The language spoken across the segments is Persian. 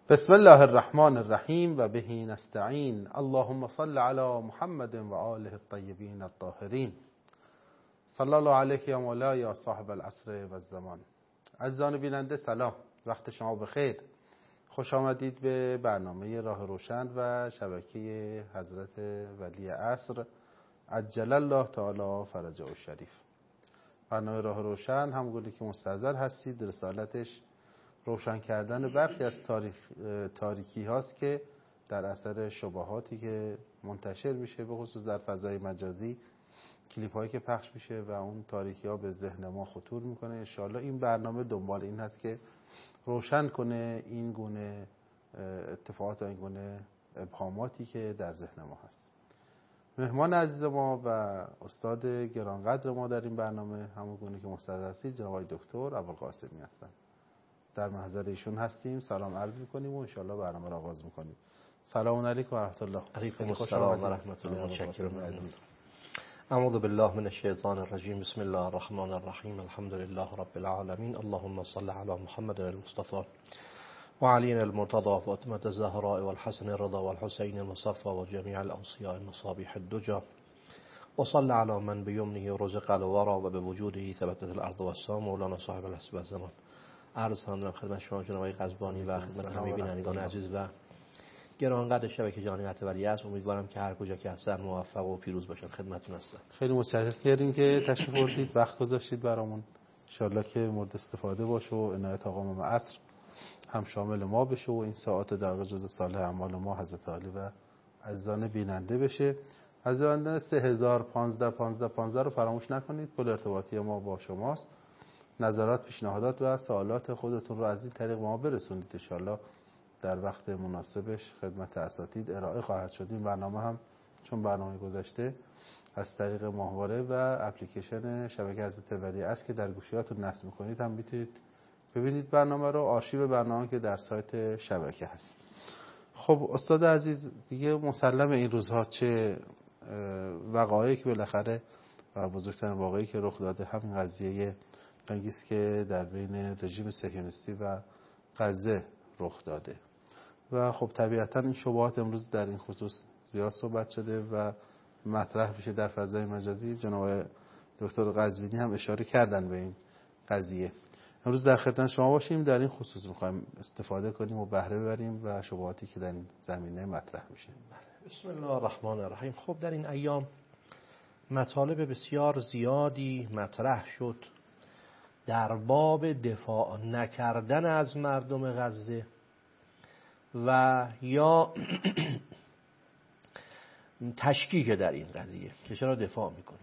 بسم الله الرحمن الرحیم و به نستعین. اللهم صل علی محمد و آله الطیبین الطاهرین. صلی الله علیک یا مولا یا صاحب العصر و الزمان. عزیزان بیننده سلام، وقت شما بخیر. خوش آمدید به برنامه راه روشن و شبکه حضرت ولی عصر عجل الله تعالی فرجه الشریف. برنامه راه روشن همونگونه که مستحضر هستید رسالتش روشن کردن برخی از تاریکی هاست که در اثر شبهاتی که منتشر میشه به خصوص در فضای مجازی، کلیپ هایی که پخش میشه و اون تاریکی ها به ذهن ما خطور میکنه. انشاءالله این برنامه دنبال این هست که روشن کنه این گونه اتفاقات و این گونه ابهاماتی که در ذهن ما هست. مهمان عزیز ما و استاد گرانقدر ما در این برنامه همون گونه که مستحضر هستید جناب دکتر ابوالقاسمی هستند. در محضر ایشون هستیم، سلام عرض میکنیم و انشاءالله برنامه را آغاز میکنیم. سلام علیکم و رحمت الله. علیکم السلام و رحمت الله. متشکرم عزیز. اعوذ بالله من الشیطان الرجیم. بسم الله الرحمن الرحیم. الحمد لله رب العالمین. اللهم صل علی محمد المصطفى و علی المرتضى و فاطمه الزهراء و الحسن الرضا و الحسین المصطفى و جمیع الاوصیاء مصابیح الدجى و صل علی من بیمنه رزق الورى و بوجوده ثبتت الارض والسماء مولانا صاحب العصر والزمان. عرض سلام خدمت شما جناب آقای قزبانی و خدمت همه بینندگان عزیز و گرانقدر شبکه جهانی ولی است. امیدوارم که هر کجا که هستن موفق و پیروز باشن. خدمتتون هستم. خیلی متشکریم که تشریف بردید، وقت گذاشتید برامون. انشالله که مورد استفاده باشه و عنایت آقا امام عصر هم شامل ما بشه و این ساعات در واقع جزء صالح اعمال ما حضرت علی و عزیزان بیننده بشه. عزیزان 3015 رو فراموش نکنید. پل ارتباطی ما با شماست. نظرات، پیشنهادات و سوالات خودتون رو از این طریق ما برسونید. ان شاءالله در وقت مناسبش خدمت اساتید ارائه خواهد شد. این برنامه هم چون برنامه گذشته از طریق ماهواره و اپلیکیشن شبکه حضرت ولی است که در گوشیاتون نصب می‌کنید هم میتونید ببینید برنامه رو. آرشیو برنامه که در سایت شبکه هست. خب استاد عزیز، دیگه مسلم این روزها چه وقایعی که بالاخره و بزرگترین واقعی که رخ داده همین قضیه جنگی است که در بین رژیم صهیونیستی و غزه رخ داده و خب طبیعتا این شبهات امروز در این خصوص زیاد صحبت شده و مطرح میشه در فضای مجازی. جناب دکتر قزوینی هم اشاره کردن به این قضیه. امروز در خدمت شما باشیم، در این خصوص میخوایم استفاده کنیم و بهره ببریم و شبهاتی که در این زمینه مطرح میشه. بسم الله الرحمن الرحیم. خب در این ایام مطالب بسیار زیادی مطرح شد در باب دفاع نکردن از مردم غزه و یا تشکیک در این قضیه که چرا دفاع میکنیم.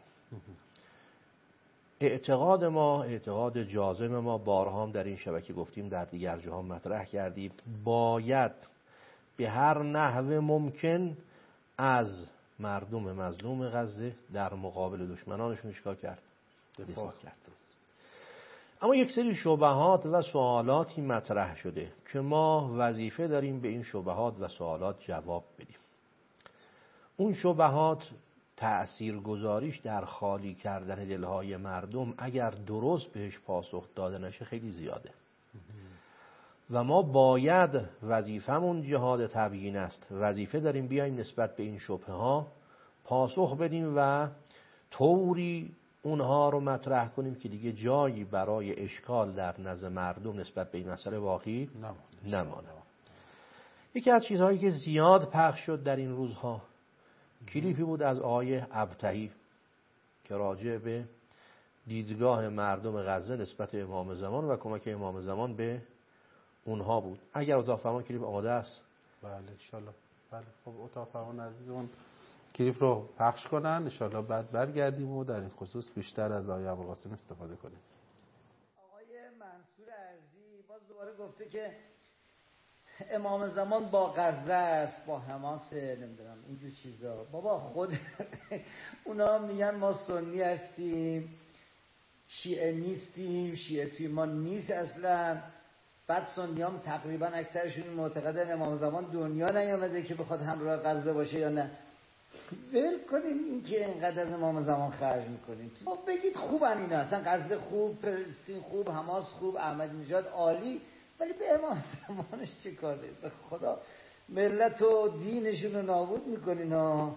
اعتقاد ما، اعتقاد جازم ما، بارها هم در این شبکه گفتیم، در دیگر جاها مطرح کردیم، باید به هر نحو ممکن از مردم مظلوم غزه در مقابل دشمنانشون چیکار کرد؟ دفاع کرد. اما یک سری شبهات و سوالاتی مطرح شده که ما وظیفه داریم به این شبهات و سوالات جواب بدیم. اون شبهات تأثیرگذاریش در خالی کردن دلهای مردم اگر درست بهش پاسخ داده نشه خیلی زیاده و ما باید وظیفمون جهاد تبیین است. وظیفه داریم بیایم نسبت به این شبهه پاسخ بدیم و طوری اونها رو مطرح کنیم که دیگه جایی برای اشکال در نظر مردم نسبت به این مسئله واقعی نمانه. یکی از چیزهایی که زیاد پخش شد در این روزها کلیپی بود از آقای ابطحی که راجع به دیدگاه مردم غزه نسبت امام زمان و کمک امام زمان به اونها بود. اگر اتاق فرمان کلیپ آماده است. بله انشالله. بله خب اتاق فرمان عزیزمون کلیپ رو پخش کنن، انشالله بعد برگردیم و در این خصوص بیشتر از آقای ابوالقاسم استفاده کنیم. آقای منصور ارزی باز دوباره گفته که امام زمان با غزه است، با حماس، نمیدونم اینجور چیزا. بابا خود اونا میگن ما سنی هستیم، شیعه نیستیم، شیعه توی ما نیست اصلا. بعد سنی هم تقریبا اکثرشون معتقدن امام زمان دنیا نیامده که بخواد همراه غزه باشه یا نه. ول کنین این که اینقدر از امام زمان خرج میکنین. ما بگید خوبن اینا، اصلا غزه خوب، فلسطین خوب، حماس خوب، احمدی نژاد عالی، ولی به امام زمانش چه کار دارید؟ به خدا ملت و دینشون رو نابود میکنین ها.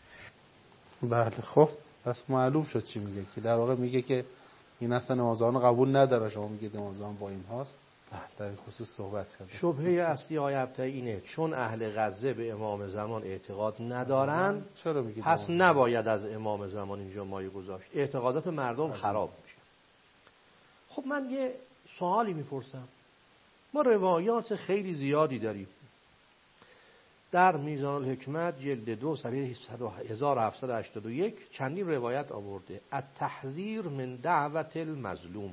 بله خب پس معلوم شد چی میگه، که در واقع میگه که این اصلا امام زمان قبول نداره، شما میگید امام زمان با این هاست. در این خصوص صحبت کرده. شبهه اصلی آیه ابتدایی اینه چون اهل غزه به امام زمان اعتقاد ندارن، چرا میگید پس نباید از امام زمان اینجا مایه گذاشت، اعتقادات مردم خراب میشه. خب من یه سوالی میپرسم، ما روایات خیلی زیادی داریم. در میزان الحکمت جلد 2 صفحه 1781 چندین روایت آورده. التحذیر من دعوت المظلوم،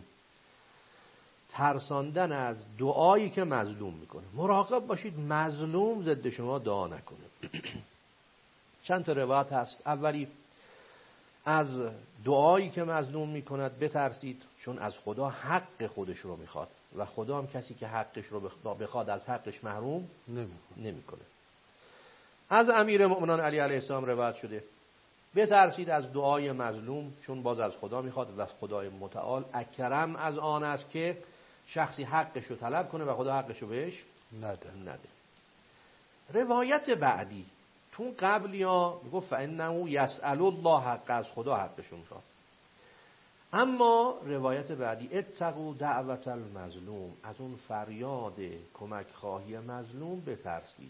ترساندن از دعایی که مظلوم میکنه. مراقب باشید مظلوم ضد شما دعا نکنه. چند تا روایت هست. اولی از دعایی که مظلوم میکند بترسید، چون از خدا حق خودش رو میخواد و خدا هم کسی که حقش رو بخواد از حقش محروم نمیکنه. از امیر مؤمنان علی علیه السلام روایت شده بترسید از دعای مظلوم، چون باز از خدا میخواد و خدای متعال اکرم از آن است که شخصی حقش رو طلب کنه و خدا حقش رو بهش نده. روایت بعدی تو قبلی ها میگفت فانه یسأل الله حق، از خدا حقش رو میخواد. اما روایت بعدی اتقوا دعوت المظلوم، از اون فریاد کمک خواهی مظلوم بترسید.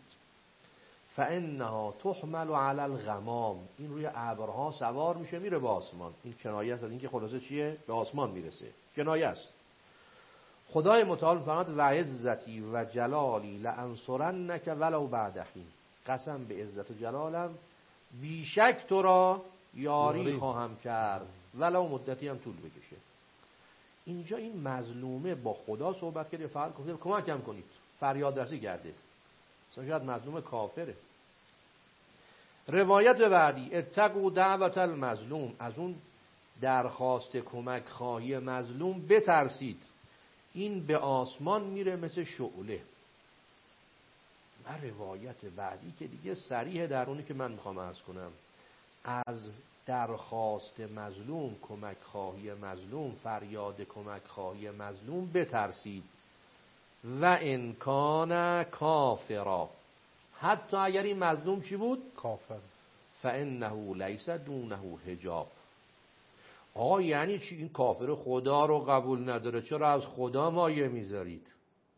فانها تحمل علی الغمام، این روی ابرها سوار میشه میره به آسمان. این کنایه است از این که خلاصه چیه؟ به آسمان میرسه. کنایه است. خدای متعال فرمود و عزتی و جلالی لانصرنک ولو بعد حین، قسم به عزت و جلالم بیشک تو را یاری خواهم کرد ولو مدتی هم طول بکشه. اینجا این مظلومه با خدا صحبت کرده، فقط گفته کمکم کنید، فریاد رسی کرده. شاید مظلوم کافره. روایت بعدی اتقوا دعوت المظلوم، از اون درخواست کمک خواهی مظلوم بترسید. این به آسمان میره مثل شعله. و روایت بعدی که دیگه صریح در اونی که من میخوام عرض کنم، از درخواست مظلوم، کمک خواهی مظلوم، فریاد کمک خواهی مظلوم بترسید. و ان کان کافرا، حتی اگر این مظلوم چی بود؟ کافر. فانه لیس دونه حجاب. آقا یعنی چی؟ این کافر خدا رو قبول نداره، چرا از خدا مایه میذارید؟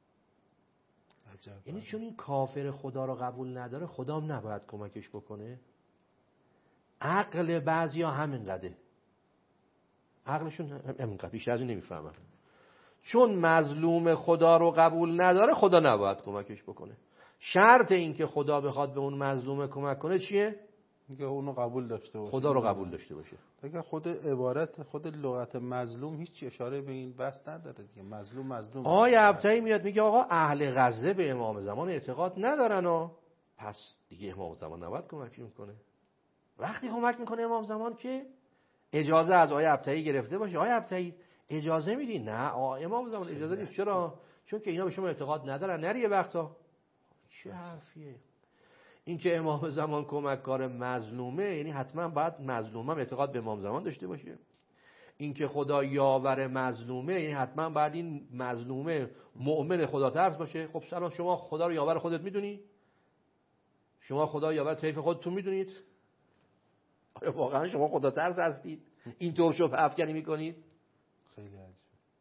یعنی چون این کافر خدا رو قبول نداره خدا هم نباید کمکش بکنه؟ عقل بعضیا همینقدره، عقلشون همینقدر، بیشتر از این نمیفهمن. چون مظلوم خدا رو قبول نداره خدا نباید کمکش بکنه. شرط این که خدا بخواد به اون مظلوم کمک کنه چیه؟ میگه اونو قبول داشته باشه، خدا رو قبول داشته باشه. دیگه خود عبارت، خود لغت مظلوم هیچ اشاره به این بحث نداره دیگه. مظلوم آیه ابتدایی میاد میگه آقا اهل غزه به امام زمان اعتقاد ندارن و پس دیگه امام زمان نباید کمک میکنه. وقتی کمک میکنه امام زمان که اجازه از آیه ابتدایی گرفته باشه. آیه ابتدایی اجازه میدی؟ نه امام زمان اجازه نیست. چرا؟ چون که اینا به شما اعتقاد ندارن. نریه وقتا. چه حرفیه این که امام زمان کمک کار مظلومه؟ یعنی حتما باید مظلومم اعتقاد به امام زمان داشته باشه. این که خدا یاور مظلومه یعنی حتما باید این مظلومه مؤمن خدا ترس باشه. خب سلام، شما خدا رو یاور خودت میدونی؟ شما خدا یاور طیف خودتون میدونید؟ آیا واقعا شما خدا ترس هستید؟ این طور شبه افکنی میکنید؟ خیلی عجیب.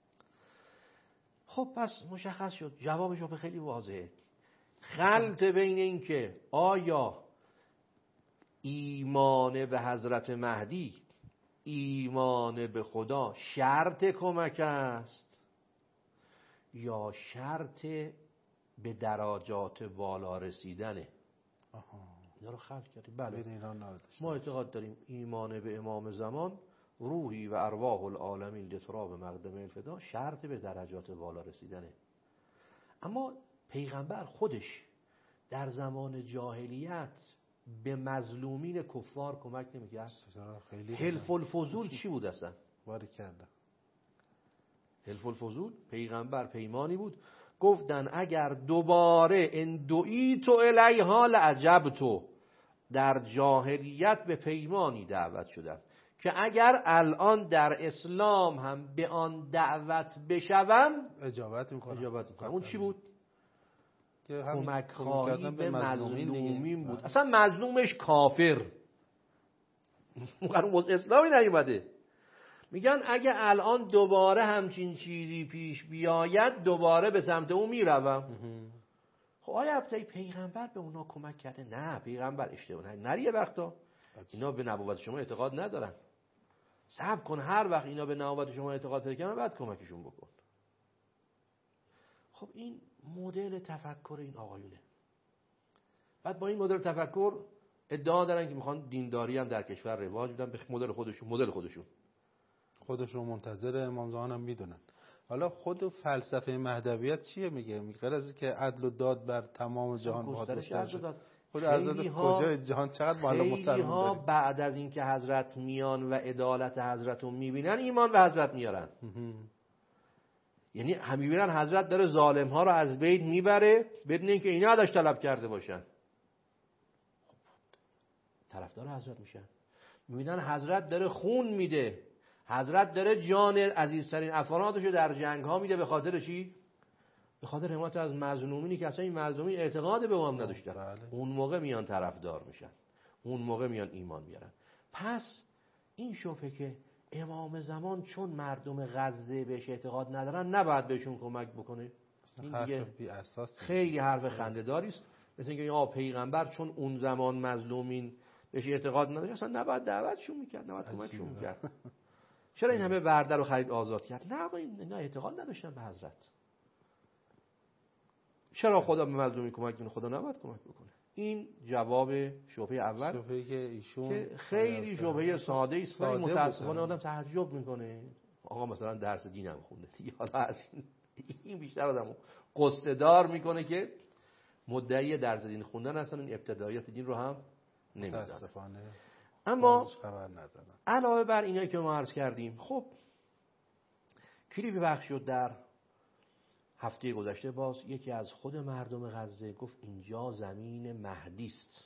خب پس مشخص شد، جوابش رو خیلی واضحه. خلط بین این که آیا ایمان به حضرت مهدی، ایمان به خدا شرط کمک است یا شرط به درجات بالا رسیدنه؟ اینا رو خلط کردیم. بله ما اعتقاد داریم ایمان به امام زمان روحی و ارواح العالمین لتراب مقدم الفدا شرط به درجات بالا رسیدنه. اما پیغمبر خودش در زمان جاهلیت به مظلومین کفار کمک نمی‌کرد. حلف الفضول چی بود اصلا؟ واری کرده. حلف الفضول پیغمبر پیمانی بود، گفتن اگر دوباره ان دعیت الیها لعجبت. در جاهلیت به پیمانی دعوت شدن که اگر الان در اسلام هم به آن دعوت بشوم اجابت میکنم. اون چی بود؟ کمک کردن خواهی به مظلومین بود. دیگه. اصلا مظلومش کافر اون اسلامی نیومده. میگن اگه الان دوباره همچین چیزی پیش بیاید دوباره به سمت اون میروم. خب آیا ابتدای پیغمبر به اونا کمک کرده؟ نه، پیغمبر اشتباه نریه وقتا اینا به نبوت شما اعتقاد ندارن. صبر کن، هر وقت اینا به نبوت شما اعتقاد پیدا کنن بعد کمکشون بکن. خب این مدل تفکر این آقایونه. بعد با این مدل تفکر ادعا دارن که میخوان دینداری هم در کشور رواج بدن به مدل خودشون منتظر امام زمان هم میدونن. حالا خود فلسفه مهدویت چیه میگه؟ غیر از که عدل و داد بر تمام جهان باید باشه. خود عدل کجای جهان چقدر معلم مسلمان ها بعد از اینکه حضرت میان و عدالت حضرت رو میبینن ایمان به حضرت میارن. یعنی هم میبینن حضرت داره ظالم ها رو از بین میبره بدون اینکه اینا ازش طلب کرده باشن، طرفدار حضرت میشن. میبینن حضرت داره خون میده، حضرت داره جان عزیزترین افرادش رو در جنگ ها میده. به خاطر چی؟ به خاطر حمایت از مظلومینی که اصلا این مظلومین اعتقاد به هم نداشتن. بله. اون موقع میان طرفدار میشن، اون موقع میان ایمان میارن. پس این شبهه که امام زمان چون مردم غزه بهش اعتقاد ندارن نباید بهشون کمک بکنه، این دیگه خیلی حرف خنده‌داری است. مثل اینکه یا پیغمبر چون اون زمان مظلومین بهش اعتقاد نداشتن اصلا نباید دعوتشون میکرد، نباید کمکشون میکرد. چرا این همه برده رو خرید آزاد کرد؟ نه آقا اینا اعتقاد نداشتن به حضرت. چرا خدا به مظلومی کمک کنه؟ خدا نباید کمک بکنه. این جواب شبهه اول، شبهه که ایشون که خیلی شبهه ساده است ولی متاسفانه آدم تعجب میکنه. آقا مثلا درس دینم خونده دیگه، حالا از این بیشتر آدمو قصه دار میکنه که مدعی درس دین خوندن هستن، این ابتدایات دین رو هم نمیدونن. متاسفانه اما خبر ندارن. علاوه بر اینایی که ما عرض کردیم، خب کلیپی پخش شد در هفته گذشته. باز یکی از خود مردم غزه گفت اینجا زمین مهدی است.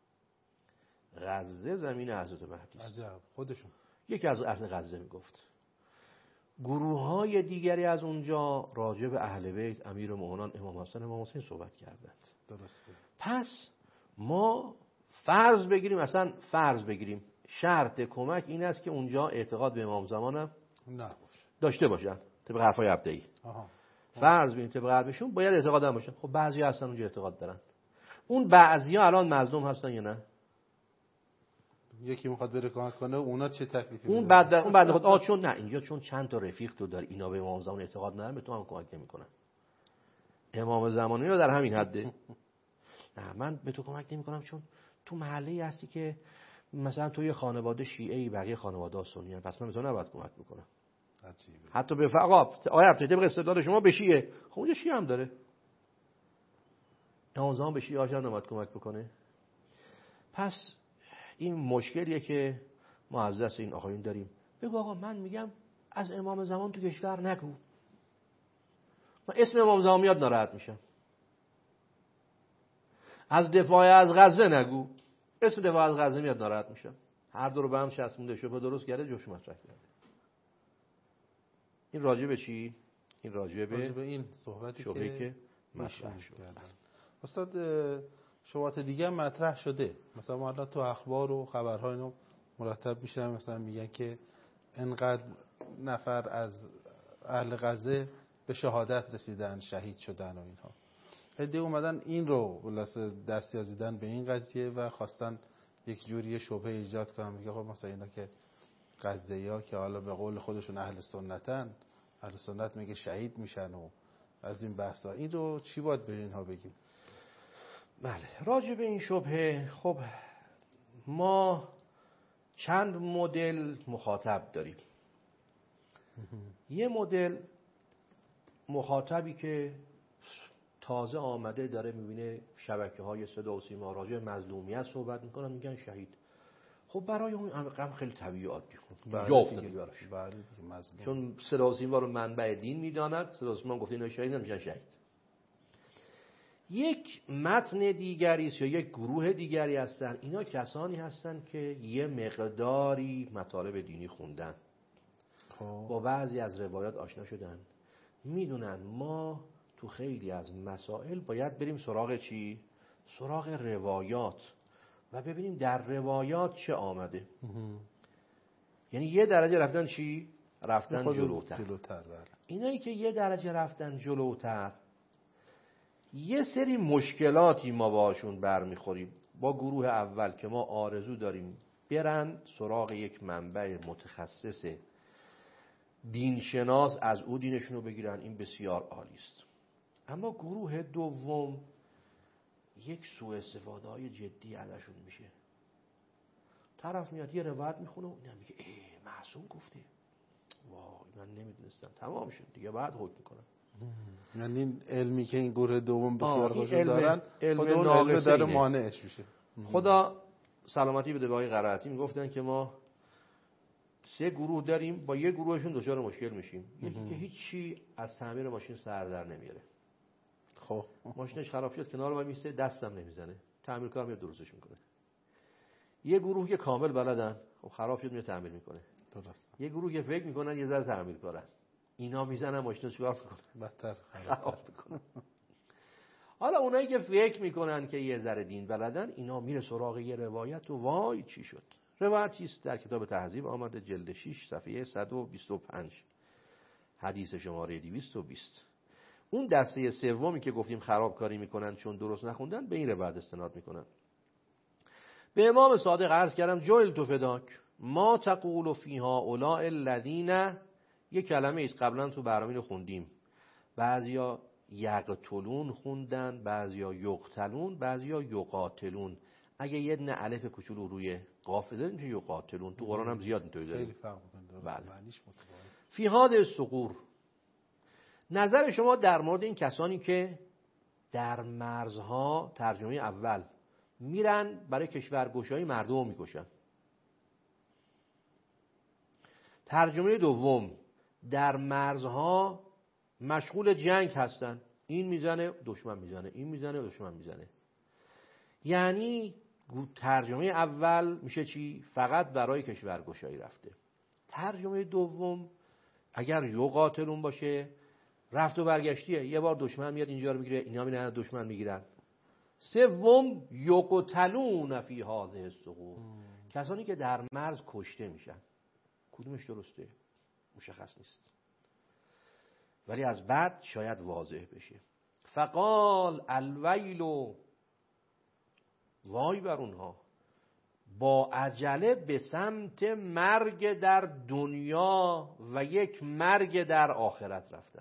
غزه زمین حضرت مهدی است. عجب، خودشون یکی از اهل غزه میگفت. گروه‌های دیگری از اونجا راجع به اهل بیت، امیرالمومنین امام حسن امام حسین صحبت کردند. درسته. پس ما فرض بگیریم شرط کمک این است که اونجا اعتقاد به امام زمان داشته باشن طبق حرفای عبدی. فرض بگیریم طبق حرفشون باید اعتقاد هم باشن. خب بعضیا هستن اونجا اعتقاد دارن. اون بعضیا الان مظلوم هستن یا نه؟ یکی میخواد بره کمک کنه، اونا چه تکلیفی؟ اون بعد خود چون نه اینجا چون چند تا رفیق تو داری اینا به امام زمان اعتقاد ندارن به تو هم کمک نمیکنن. امام زمانی رو در همین حده. نه من به تو کمک نمیکنم چون تو محله‌ای هستی که مثلا تو یه خانواده شیعه‌ای بقیه خانواده سنی ان، پس من به تو نباید کمک بکنم. عجیبه. حتی به آقا آیا طبق استدلال شما به شیعه، خب اونجا شیعه هم داره. امام زمان به شیعه هاشون نباید کمک بکنه. پس این مشکلیه که ما از دست این آقایون داریم. بگو آقا من میگم از امام زمان تو کشور نگو. من اسم امام زمان میاد ناراحت میشم. از دفاع از غزه نگو. اسم دفاع از غزه میاد ناراحت میشم. هر دو رو به هم چسبونده شبه درست کرده جوش مطرح کرده. این راجع به چی؟ این راجع به این صحبتی که مطرح شد. استاد شبهات دیگه مطرح شده. مثلا ما الان تو اخبار و خبرها اینا مرتب میشن، مثلا میگن که انقدر نفر از اهل غزه به شهادت رسیدن، شهید شدن و اینها. عده اومدن این رو خلاصه دست یازیدن به این قضیه و خواستن یک جوری شبهه ایجاد کنن. میگه خب مثلا اینا که غزه‌ای‌ها که حالا به قول خودشون اهل سنتن، اهل سنت میگه شهید میشن و از این بحثا. این رو چی باید به اینها بگیم؟ بله، راجع به این شبهه خب ما چند مدل مخاطب داریم. یه مدل مخاطبی که تازه آمده داره میبینه شبکه‌های صدا و سیما راجع به مظلومیت صحبت میکنن، میگن شهید. خب برای اون غم خیلی طبیعی عادی جا افتادی براش. چون صدا و سیما رو منبع دین میداند، صدا و سیما گفته اینا شهید نمیشن شهید. یک متن دیگری است یا یک گروه دیگری هستن. اینا کسانی هستن که یه مقداری مطالب دینی خوندن، با بعضی از روایات آشنا شدن، میدونن ما تو خیلی از مسائل باید بریم سراغ چی؟ سراغ روایات و ببینیم در روایات چه آمده. یعنی یه درجه رفتن چی؟ رفتن جلوتر. اینایی که یه درجه رفتن جلوتر، یه سری مشکلاتی ما باشون برمیخوریم. با گروه اول که ما آرزو داریم برن سراغ یک منبع متخصص دینشناس، از او دینشون رو بگیرن، این بسیار عالی است. اما گروه دوم یک سوء استفاده های جدی ازشون میشه. طرف میاد یه روایت میخونه و اینا میگه معصوم گفته، وای من نمیدونستم، تمام شد دیگه، بعد حکم کنم. یعنی این علمی که این گروه دوم به خیال خودشون دارن، علم علم داره مانعش میشه. خدا سلامتی بده به آقای قرائتی، میگفتن که ما 3 گروه داریم، با یه گروهشون دچار مشکل میشیم. یکی که هیچی از تعمیر ماشین سر در نمیاره. خب ماشینش خراب شد کنار وای میسته، دستم نمیزنه، تعمیرکار میاد درستش میکنه. یه گروه که کامل بلدن، خب خراب شد میاد تعمیر میکنه. درست. یه گروه که فکر میکنن یه ذره تعمیر کنن، اینا میزنن ماشینو چیکار میکنن؟ بدتر خراب میکنن. حالا اونایی که فکر میکنن که یه ذره دین بلدن، اینا میره سراغ یه روایت و وای چی شد. روایت چیست؟ در کتاب تهذیب آمده، جلد 6 صفحه 125، حدیث شماره 220. اون دسته سومی که گفتیم خرابکاری میکنن چون درست نخوندن، به این روایت استناد میکنن. به امام صادق عرض کردم جعلت فداک ما تقول فیها اولاء الذین، یک کلمه ایست قبلا تو برنامه رو خوندیم، بعضیا یقتلون خوندن، بعضیا یقتلون، بعضیا یقاتلون. اگه یه دونه الف کوچولو روی قاف بذاریم میشه یقاتلون. تو قرآن هم زیاد اینطوری داریم. خیلی فرق میکنه. بله. معنیش متفاوته. فی هذه الصقور، نظر شما در مورد این کسانی که در مرزها، ترجمه اول، میرن برای کشورگشایی مردم میکشن، ترجمه دوم در مرزها مشغول جنگ هستن، این میزنه دشمن میزنه، این میزنه دشمن میزنه. یعنی ترجمه اول میشه چی؟ فقط برای کشورگشایی رفته. ترجمه دوم اگر یقاتلون باشه، رفت و برگشتیه، یه بار دشمن میاد اینجا رو میگیره، اینا میرن دشمن میگیرن. سوم یقتلون فی هذه الصقور، کسانی که در مرز کشته میشن. کدومش درسته؟ مشخص نیست، ولی از بعد شاید واضح بشه. فقال الویل، وای بر اونها، با عجله به سمت مرگ در دنیا و یک مرگ در آخرت رفتن.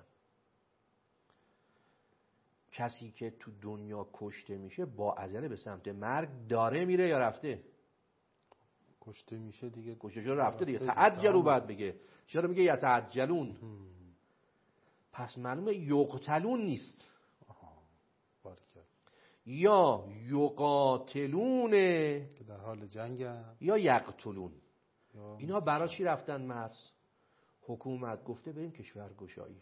کسی که تو دنیا کشته میشه با عجله به سمت مرگ داره میره یا رفته؟ کشته میشه دیگه، کشته شده رفته دیگه. تعجلوا بعد بگه، چرا میگه یتعجلون؟ پس معلومه یقتلون نیست. یا یقاتلونه که در حال جنگن، یا یقتلون. اینا برای چی رفتن مرز؟ حکومت گفته بریم کشورگشایی.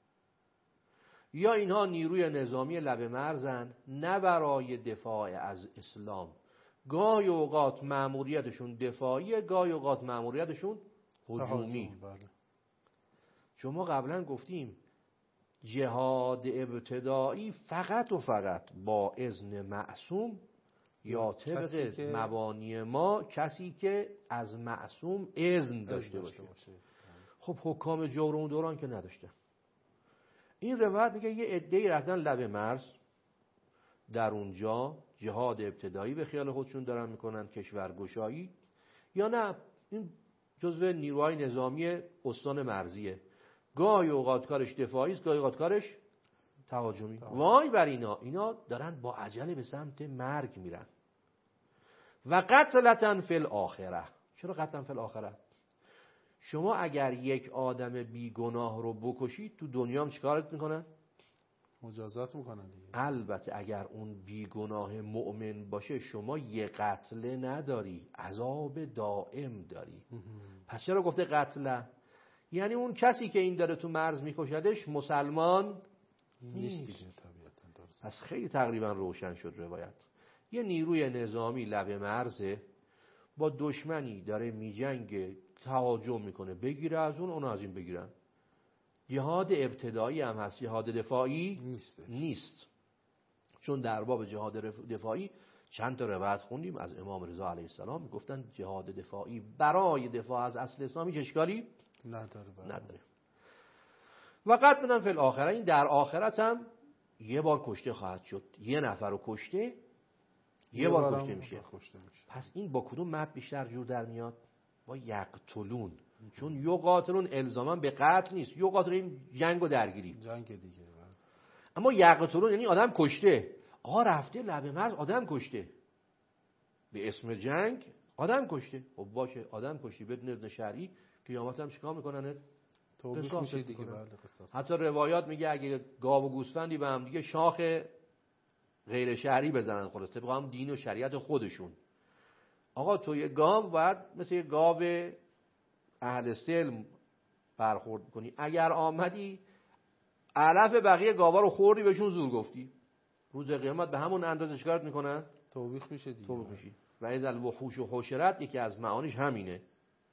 یا اینها نیروی نظامی لب مرزن، نه برای دفاع از اسلام. گاهی اوقات مأموریتشون دفاعیه، گاهی اوقات مأموریتشون هجومی. چون ما قبلا گفتیم جهاد ابتدایی فقط و فقط با اذن معصوم یا طبق مبانی ما، کسی که از معصوم اذن داشته باشه. خب حکام جور اون دوران که نداشته. این روایت میگه یه عده‌ای رفتن لب مرز، در اونجا جهاد ابتدایی به خیال خودشون دارن میکنن، کشورگشایی. یا نه، این جزو نیروهای نظامی استان مرزیه، گاهی اوقات کارش دفاعی است، گاهی اوقات کارش تهاجمی. وای بر اینا دارن با عجله به سمت مرگ میرن. و قتلتن فی الاخره. چرا قتلن فی الاخره؟ شما اگر یک آدم بیگناه رو بکشید تو دنیا هم چیکارت میکنن؟ مجازات میکنن دیگه. البته اگر اون بیگناه مؤمن باشه شما یه قتل نداری، عذاب دائم داری. پس چرا گفته قتل؟ یعنی اون کسی که این داره تو مرز میکشدش مسلمان نیست دیگه، طبیعتا. پس خیلی تقریبا روشن شد روایت. یه نیروی نظامی لب مرزه، با دشمنی داره میجنگه، تهاجم میکنه، بگیره از اون از این بگیرن. جهاد ابتدایی هم هست، جهاد دفاعی نیست. چون در باب جهاد دفاعی چند تا روایت خوندیم از امام رضا علیه السلام، میگفتن جهاد دفاعی برای دفاع از اصل اسلامی اشکالی نداره. و قد بدن فی الاخره، این در آخرت هم یه بار کشته خواهد شد. یه نفر رو کشته، یه بار کشته میشه. پس این با کدوم مد بیشتر جور در میاد؟ با یقتلون. چون یقاتلون الزاما به قتل نیست، یقاتلون این جنگ و درگیری، جنگ دیگه. اما یقتلون یعنی آدم کشته. آقا رفته لب مرز آدم کشته، به اسم جنگ آدم کشته. خب باشه، آدم کشتی بدون اذن شرعی، قیامت هم چیکار میکنن؟ توبیخ میشه دیگه. بله قصاص. حتی روایات میگه اگه گاو و گوسفندی به هم دیگه شاخ غیر شرعی بزنن، خلاص طبق هم دین و شریعت خودشون، آقا تو یه گاو باید مثل یه گاو اهل سلم برخورد کنی. اگر آمدی علف بقیه گاوا رو خوردی، بهشون زور گفتی، روز قیامت به همون اندازه چیکارت میکنن؟ توبیخ میشه دیگه. توبیخ میشی. و اذا الوحوش و حشرت یکی از معانیش همینه.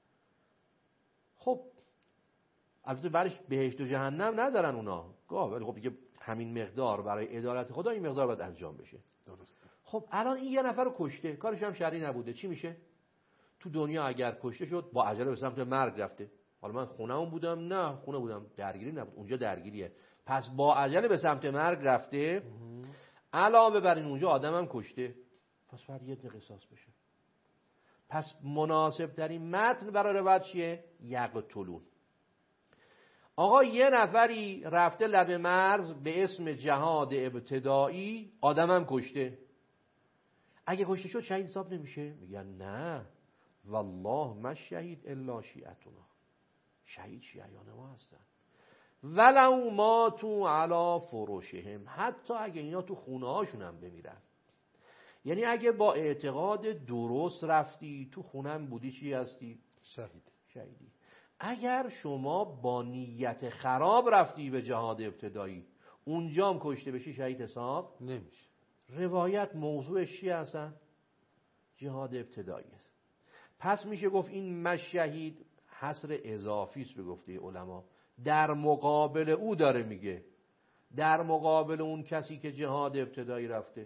خب البته برش بهشت و جهنم ندارن اونا گاو، ولی خب دیگه همین مقدار برای عدالت خدا این مقدار باید انجام بشه. درسته. خب الان این یه نفر رو کشته، کارش هم شرعی نبوده، چی میشه؟ تو دنیا اگر کشته شد با عجله به سمت مرگ رفته. حالا من خونه‌ام بودم، نه خونه بودم، درگیری نبود، اونجا درگیریه. پس با عجله به سمت مرگ رفته، علاوه بر این اونجا آدمم کشته، پس باید یه قصاص بشه. پس مناسب ترین متن برای روایت چیه؟ یقتلون. آقا یه نفری رفته لب مرز به اسم جهاد ابتدایی، آدمم کشته، اگه کشته شد شهید حساب نمیشه؟ میگن نه والله ما شهید الا شیعتنا، شهید شیعیان ما هستن. ولو ماتوا علی فروشهم، حتی اگه اینا تو خونه هاشون هم بمیرن. یعنی اگه با اعتقاد درست رفتی تو خونم بودی، چی هستی؟ شهیدی. اگر شما با نیت خراب رفتی به جهاد ابتدایی، اونجا هم کشته بشی، شهید حساب نمیشه. روایت موضوعش چی هستن؟ جهاد ابتدایی است. پس میشه گفت این مشهید حصر اضافی است به گفته علما، در مقابل او داره میگه، در مقابل اون کسی که جهاد ابتدایی رفته.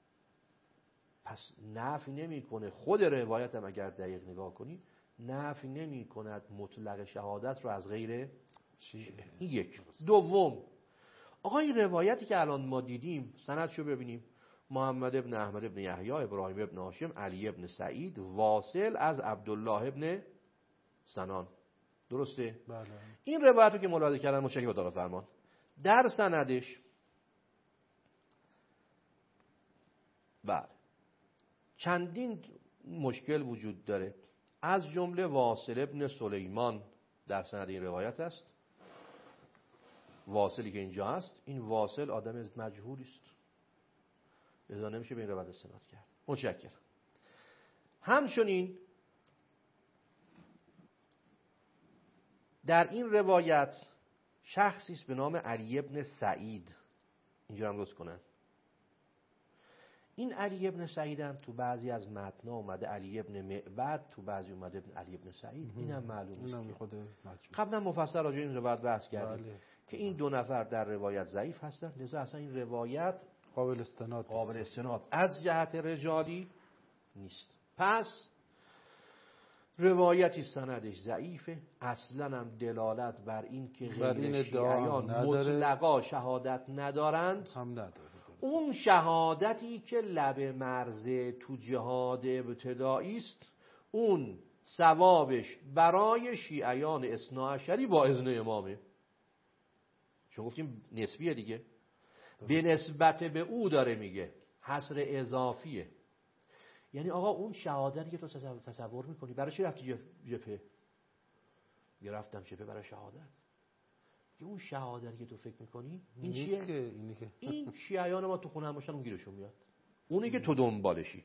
پس نفی نمی کنه، خود روایت هم اگر دقیق نگاه کنی نفی نمی کند مطلق شهادت رو از غیر شیعه. این یک. دوم، آقا این روایتی که الان ما دیدیم سندشو ببینیم، محمد ابن احمد ابن یحیی، ابراهیم ابن هاشم، علی ابن سعید، واصل از عبدالله ابن سنان، درسته؟ بله. این روایت رو که ملاحظه کردن مشکی اتاق فرمان، در سندش بله چندین مشکل وجود داره. از جمله واصل ابن سلیمان در سند این روایت است. واصلی که اینجا هست، این واصل آدم مجهولی است، لذا نمیشه به این روایت استناد کرد. متشکرم. همچنین در این روایت شخصی است به نام علی ابن سعید، اینجا هم درست کنن. این علی ابن سعید هم تو بعضی از متن‌ها اومده علی ابن معبد، تو بعضی اومده علی ابن سعید. این هم معلوم نیست. قبلا مفصل راجع این روایت بحث کردیم که این دو نفر در روایت ضعیف هستن، لذا اصلا این روایت قابل استناد از جهت رجالی نیست. پس روایتی سندش ضعیفه، اصلا هم دلالت بر این که غیر شیعیان مطلقا شهادت ندارند هم نداره. اون شهادتی که لب مرز تو جهاد ابتدایی است، اون ثوابش برای شیعیان اثناعشری با اذن امامه، چون گفتیم نسبیه دیگه، به نسبت به او داره میگه، حصر اضافیه. یعنی آقا اون شهادتی که تو تصور میکنی، برای چی رفتی جبهه؟ یه رفتم جبهه برای شهادت. که اون شهادتی که تو فکر میکنی این چیه؟ این شیعیان ما تو خونه هم باشن اون گیرشون میاد، اونی که تو دنبالشی.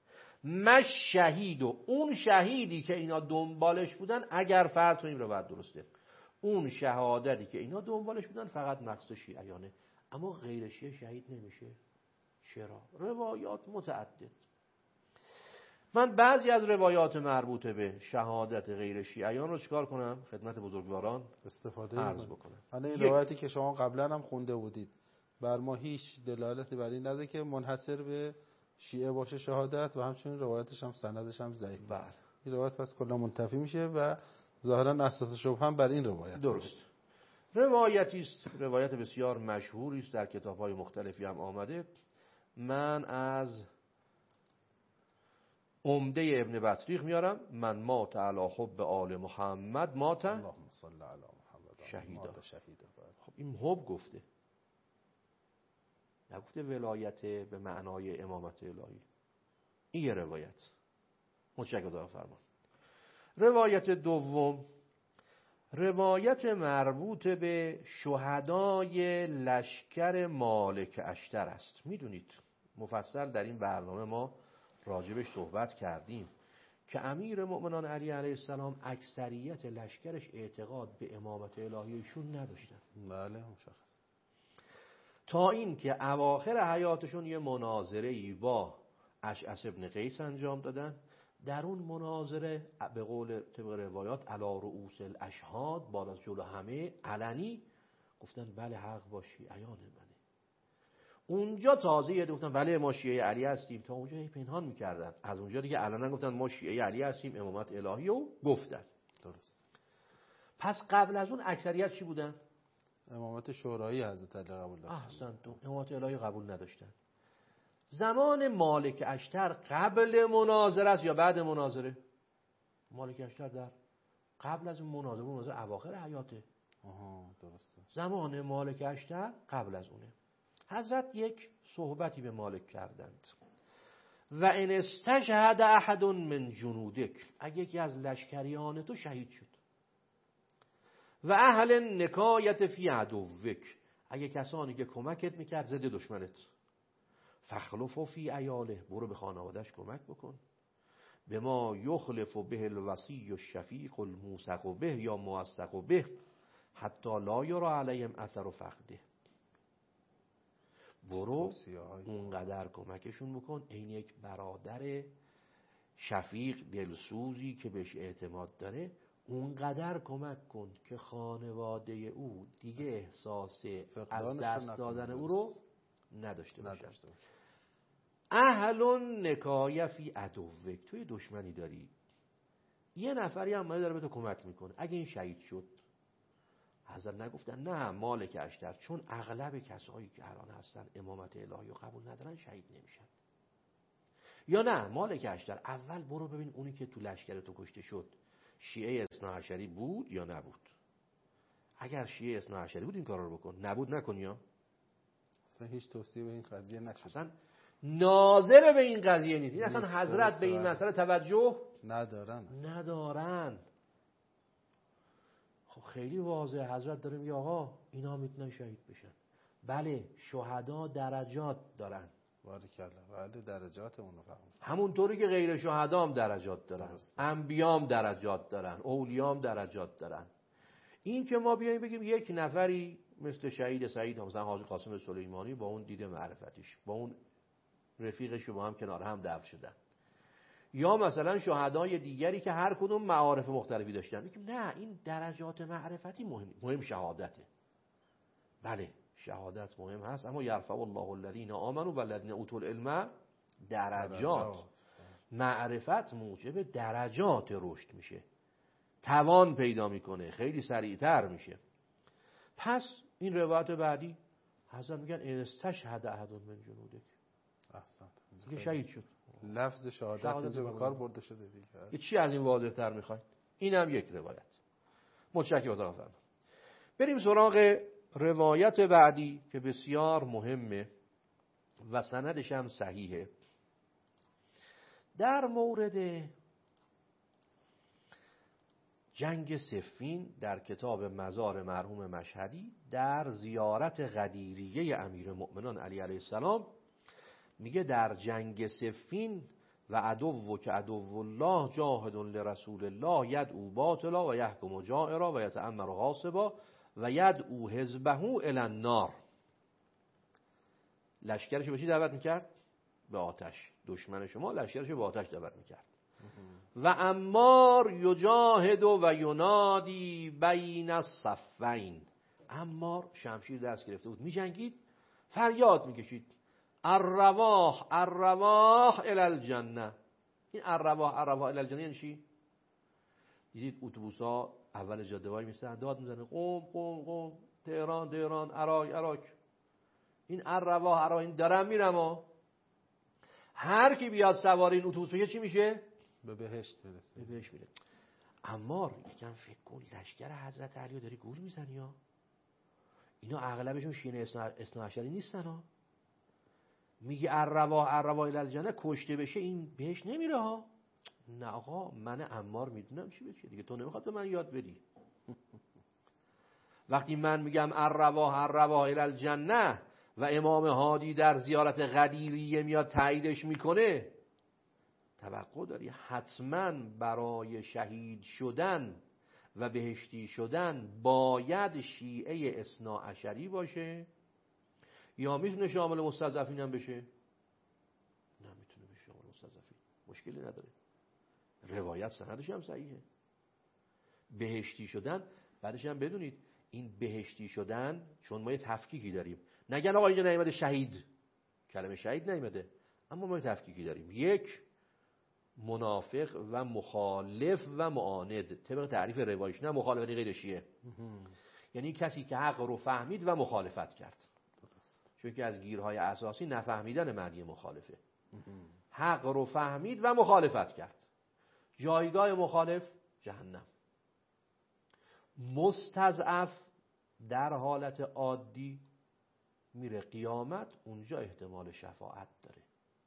شهید و اون شهیدی که اینا دنبالش بودن، اگر فرض کنیم روایت درسته، اون شهادتی که اینا دنبالش بودن فقط مقصود شیعیانه. اما غیر شیعه شهید نمیشه. چرا؟ روایات متعدد. من بعضی از روایات مربوطه به شهادت غیر شیعیان رو چیکار کنم؟ خدمت بزرگواران استفاده عرض بکنم. این روایتی که شما قبلا هم خونده بودید بر ما هیچ دلالتی بر این نده که منحصر به شیعه باشه شهادت، و همچنین روایتش هم سندش هم ضعیف. بله. این روایت پس کلا منتفی میشه و ظاهرا اساس شبهه هم بر این روایت. درست. روایتی است، روایت بسیار مشهوری است، در کتاب‌های مختلفی هم آمده. من از عمده ابن بطریق میارم: من مات علی حب آل محمد مات اللهم صل علی محمد شهیدا. شهیدا. خب این حب گفته، نگفته ولایت به معنای امامت الهی. این یه روایت. متشکرم فرمان. روایت دوم، روایت مربوط به شهدای لشکر مالک اشتر است. میدونید مفصل در این برنامه ما راجبش صحبت کردیم که امیر مؤمنان علی علیه السلام اکثریت لشکرش اعتقاد به امامت الهیشون نداشتن. بله مشخص. تا این که اواخر حیاتشون یه مناظره‌ای با اشعث ابن قیس انجام دادن. در اون مناظره به قول طبق روایات علی رؤوس الاشهاد، بالا از جلو همه علنی گفتن بله حق با شیعیان منه. اونجا تازه یه گفتن بله ما شیعه علی هستیم، تا اونجا پنهان میکردن. از اونجا دیگه علنا گفتن ما شیعه علی هستیم، امامت الهی رو گفتن. درست. پس قبل از اون اکثریت چی بودن؟ امامت شورایی حضرت علی قبول داشتن. احسنتم، امامت الهی قبول نداشتن. زمان مالک اشتر قبل مناظره است یا بعد مناظره؟ مالک اشتر در قبل از مناظره اواخر حیاته. درسته. زمان مالک اشتر قبل از اونه. حضرت یک صحبتی به مالک کردند: و ان استشهد احد من جنودک، اگه یکی از لشکریان تو شهید شد، و اهل نکایت فی عدوک، اگه کسانی که کمکت میکرد ضد دشمنت، فخلف فی عیاله، برو به خانواده‌اش کمک بکن، به ما یخلف به الوصی الشفیق الموثق به یا موثق به حتی لا یرى علیهم اثر فقده. برو اونقدر کمکشون بکن این یک برادر شفیق دلسوزی که بهش اعتماد داره، اونقدر کمک کن که خانواده او دیگه احساس از دست دادن او رو نداشته باشه. اهل نکایه فی عدوک، توی دشمنی داری، یه نفری هم داره به تو کمک میکنه، اگه این شهید شد، حضرت نگفتن نه مالک اشتر، چون اغلب کسایی که الان هستن امامت الهی رو قبول ندارن شهید نمیشن. یا نه مالک اشتر، اول برو ببین اونی که تو لشکر تو کشته شد شیعه اثناعشری بود یا نبود. اگر شیعه اثناعشری بود این کارا رو بکن، نبود نکن. یا اصلا هیچ توصیه به این قضیه نشد، اصلا ناظر به این قضیه نیست. اصلا حضرت به این مسئله توجه ندارن. خب خیلی واضحه، حضرت داره میگه آقا اینا میتونن شهید بشن. بله شهدا درجات دارن. بله درجات اونو فهمون. همونطوری که غیر شهدا هم درجات دارن، انبیام درجات دارن، اولیام درجات دارن. این که ما بیاییم بگیم یک نفری مثل شهید سعید مثلا حاجی قاسم سلیمانی با اون دیده معرفتیش، با اون رفیقش با هم کنار هم دفن شدن، یا مثلا شهدای دیگری که هر کدوم معارف مختلفی داشتن، میگیم نه این درجات معرفتی مهم شهادته. بله شهادت مهم هست، اما یرفع الله الذین آمنوا والذین اوتوا العلم درجات. معرفت موجب درجات رشد میشه، توان پیدا میکنه، خیلی سریعتر میشه. پس این روایت بعدی حضرت میگن استشهد احد من جنودک، احسنت، دیگه شهید شد. لفظ شهادت اینجا به کار برده شده دیگه. چی از این واضح تر میخواید؟ اینم یک روایت. متشکرم خدا فرمان. بریم سراغ روایت بعدی که بسیار مهمه و سندش هم صحیحه. در مورد جنگ صفین در کتاب مزار مرحوم مشهدی در زیارت غدیریه امیر مؤمنان علی علیه السلام میگه در جنگ صفین و عدو که عدو الله جاهد لرسول الله یدعو باطلا و یحکم جائرا و یتأمر غاصبا و یدعو حزبه الی النار. لشکرشو به چی دعوت میکرد؟ به آتش. دشمن شما لشکرشو به آتش دعوت میکرد. و عمار یجاهد و ینادی بین الصفین. عمار شمشیر دست گرفته بود میجنگید، فریاد میکشید الرواح الرواح الی الجنه. این الرواح الرواح الی الجنه یعنی چی؟ دیدید اتوبوسا اول جاده وای میستن داد میزنه قوم قوم قوم، تهران تهران، عراق عراق. این الرواح الرواح این دارم میرم هر کی بیاد سوار این اتوبوس بشه چی میشه؟ به بهشت میرسه. به بهشت میره. عمار یکم فکر کن، لشکر حضرت علی داری گول میزنی ها. اینا اغلبشون شیعه اثناعشری نیستن ها. میگه الرواح الرواح الی الجنه، کشته بشه این بهش نمیره ها. نه آقا، من عمار میدونم چی بشه دیگه، تو نمیخواد به من یاد بدی. وقتی من میگم الرواح الرواح الی الجنه و امام هادی در زیارت غدیریه میاد تاییدش میکنه، توقع داری حتما برای شهید شدن و بهشتی شدن باید شیعه اثناعشری باشه یا میتونه شامل مستضعفین هم بشه؟ نه، میتونه بشه شامل مستضعفین، مشکلی نداره. روایت سندش هم صحیحه. بهشتی شدن بعدش هم بدونید این بهشتی شدن، چون ما یه تفکیکی داریم، نگن آقا اینجا نیامده شهید، کلمه شهید نیامده، اما ما یه تفکیکی داریم. یک، منافق و مخالف و معاند، طبق تعریف روایش، نه مخالف غیر شیعه. یعنی کسی که حق رو فهمید و مخالفت کرد. چون که از گیرهای اساسی نفهمیدن معنی مخالفه. حق رو فهمید و مخالفت کرد. جایگاه مخالف جهنم. مستضعف در حالت عادی میره قیامت، اونجا احتمال شفاعت داره.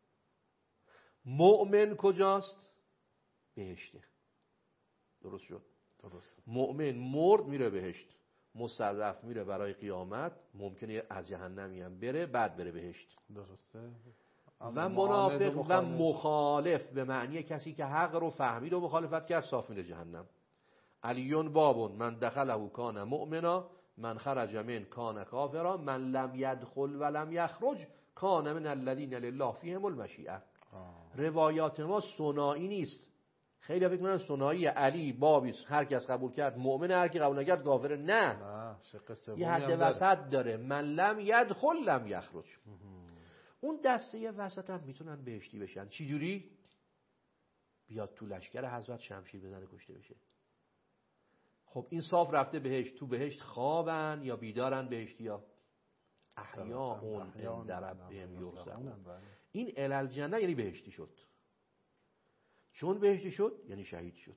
مؤمن کجاست؟ بهشته. درست شد؟ درست. مؤمن مرد میره بهشت، مستضعف میره برای قیامت، ممکنه از جهنمی هم بره بعد بره بهشت. درسته. و منافق و مخالف به معنی کسی که حق رو فهمید و مخالفت کرد صاف میره جهنم. علیون بابون من دخله کان مؤمنا من خرج من کان کافرا من لم یدخل و لم یخرج کان من الذین لله فیهم المشیئه. روایات ما ثنایی نیست. خیلی فکر می‌کنن ثنایی علی بابی هر کس قبول کرد مؤمنه، هر کی قبول نکرد کافره. نه، شق سومی یه حد وسط داره، من لم یدخل لم یخرج. اون دسته وسط هم میتونن بهشتی بشن. چی جوری؟ بیاد تو لشکر حضرت شمشیر بزنه کشته بشه. خب این صاف رفته بهشت، تو بهشت خوابن یا بیدارن بهشتی ها؟ احیاء عند ربهم یرزقون. این الالجنه یعنی بهشتی شد. چون بهشتی شد یعنی شهید شد.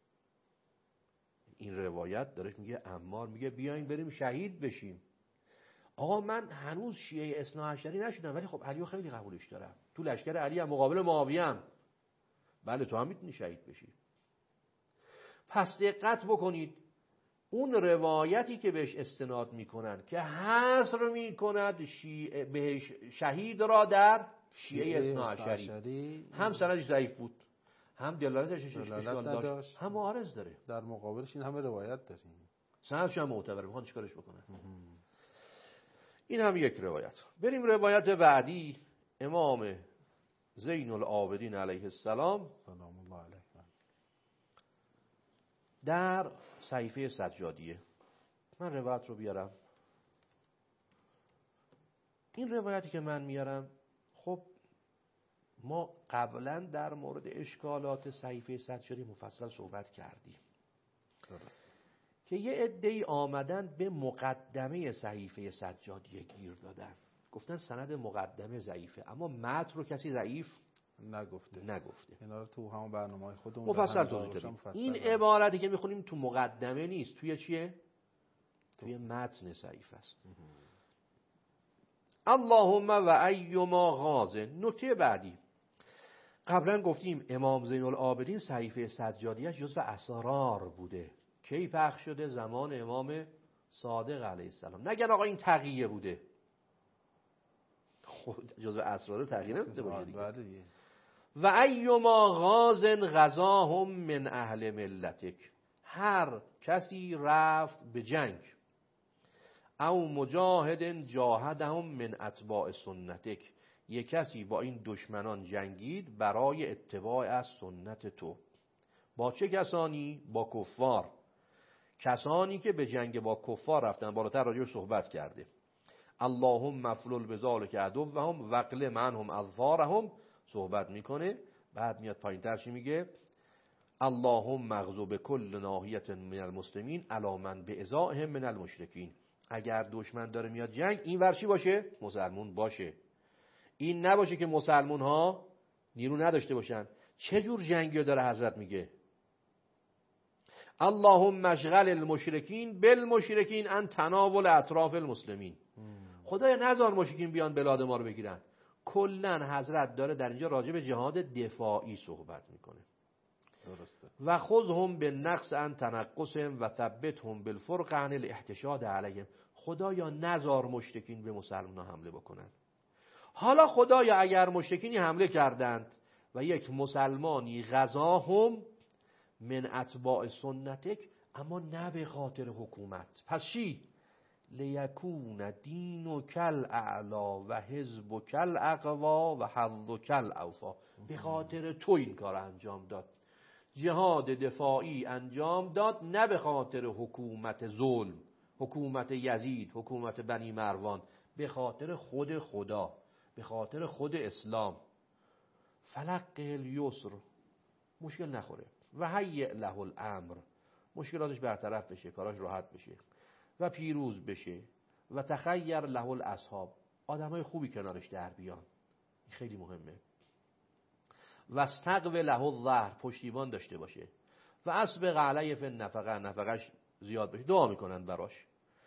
این روایت داره میگه عمار میگه بیاین بریم شهید بشیم. آقا من هنوز شیعه اثناعشری نشدم، ولی خب علیو خیلی قبولش دارم، تو لشکر علی هم مقابل معاویه هم. بله تو هم میتونی شهید بشی. پس دقت بکنید، اون روایتی که بهش استناد میکنن که حصر میکند شهید را در شیعه اثناعشری، هم سندش ضعیف بود، هم دلالتش اشکال داشت، هم معارض داره. در مقابلش این همه روایت داریم، سندش هم معتبره، میخوان چیکارش بکنن. این هم یک روایت. بریم روایت بعدی. امام زین العابدین علیه السلام سلام الله علیه در صحیفه سجادیه. من روایت رو بیارم. این روایتی که من میارم، خب ما قبلا در مورد اشکالات صحیفه سجادیه مفصل صحبت کردیم. درست. که یه عده‌ای آمدن به مقدمه صحیفه سجادیه گیر دادن، گفتن سند مقدمه ضعیفه، اما متن رو کسی ضعیف نگفته. اینا رو تو همون برنامه‌های خودمون مفصل توضیح دادیم. این عبارتی که میخونیم تو مقدمه نیست، توی چیه؟ توی متن صحیفه است. اللهم و ایما غاز. نکته بعدی، قبلا گفتیم امام زین العابدین صحیفه سجادیه جزو اسرار بوده. کی پخش شده؟ زمان امام صادق علیه السلام. نگن آقا این تقیه بوده. خود جزو اسرار تقیه نمیده باشه دیگه. و ایما غاز غزاهم من اهل ملتک. هر کسی رفت به جنگ او مجاهد جاهدهم من اتباع سنتک، یک کسی با این دشمنان جنگید برای اتباع از سنت تو. با چه کسانی؟ با کفار. کسانی که به جنگ با کفار رفتن. بالاتر راجع به صحبت کرده. اللهم افلل بذالک عدوهم وقل منهم اظفارهم صحبت میکنه. بعد میاد پایین‌تر چی میگه؟ اللهم مغزو به کل ناحیه من المسلمین علی من بعزائهم من المشرکین. اگر دشمن داره میاد جنگ، این ورشی باشه مسلمون باشه، این نباشه که مسلمون ها نیرو نداشته باشن. چه جور جنگی داره حضرت میگه؟ اللهم اشغل المشرکین بالمشرکین ان تناول اطراف المسلمین. خدایا نذار مشرکین بیان بلاد ما رو بگیرن. کلا حضرت داره در اینجا راجع به جهاد دفاعی صحبت میکنه. درسته. و خذهم بالنقص عن تنقصهم و ثبتهم بالفرق عن الاحتشاد علیهم. خدایا نذار مشرکین به مسلمانان حمله بکنن. حالا خدایا اگر مشرکینی حمله کردند و یک مسلمانی غزاهم من اتباع سنتک، اما نه به خاطر حکومت، پس چی؟ لیکون دینک الاعلا و حزبک الاقوا و حظک الاوفا. به خاطر تو این کار انجام داد، جهاد دفاعی انجام داد، نه به خاطر حکومت ظلم، حکومت یزید، حکومت بنی مروان، به خاطر خود خدا، به خاطر خود اسلام. فلقه الیسر، مشکل نخوره. و هیئ له الامر، مشکلاتش برطرف بشه، کاراش راحت بشه و پیروز بشه. و تخیر له الاصحاب، آدمای خوبی کنارش در بیان، خیلی مهمه. و استقبل له الظهر، پشتیبان داشته باشه. و اسبق علیه فی النفقه، نفقش زیاد بشه، دعا میکنن براش.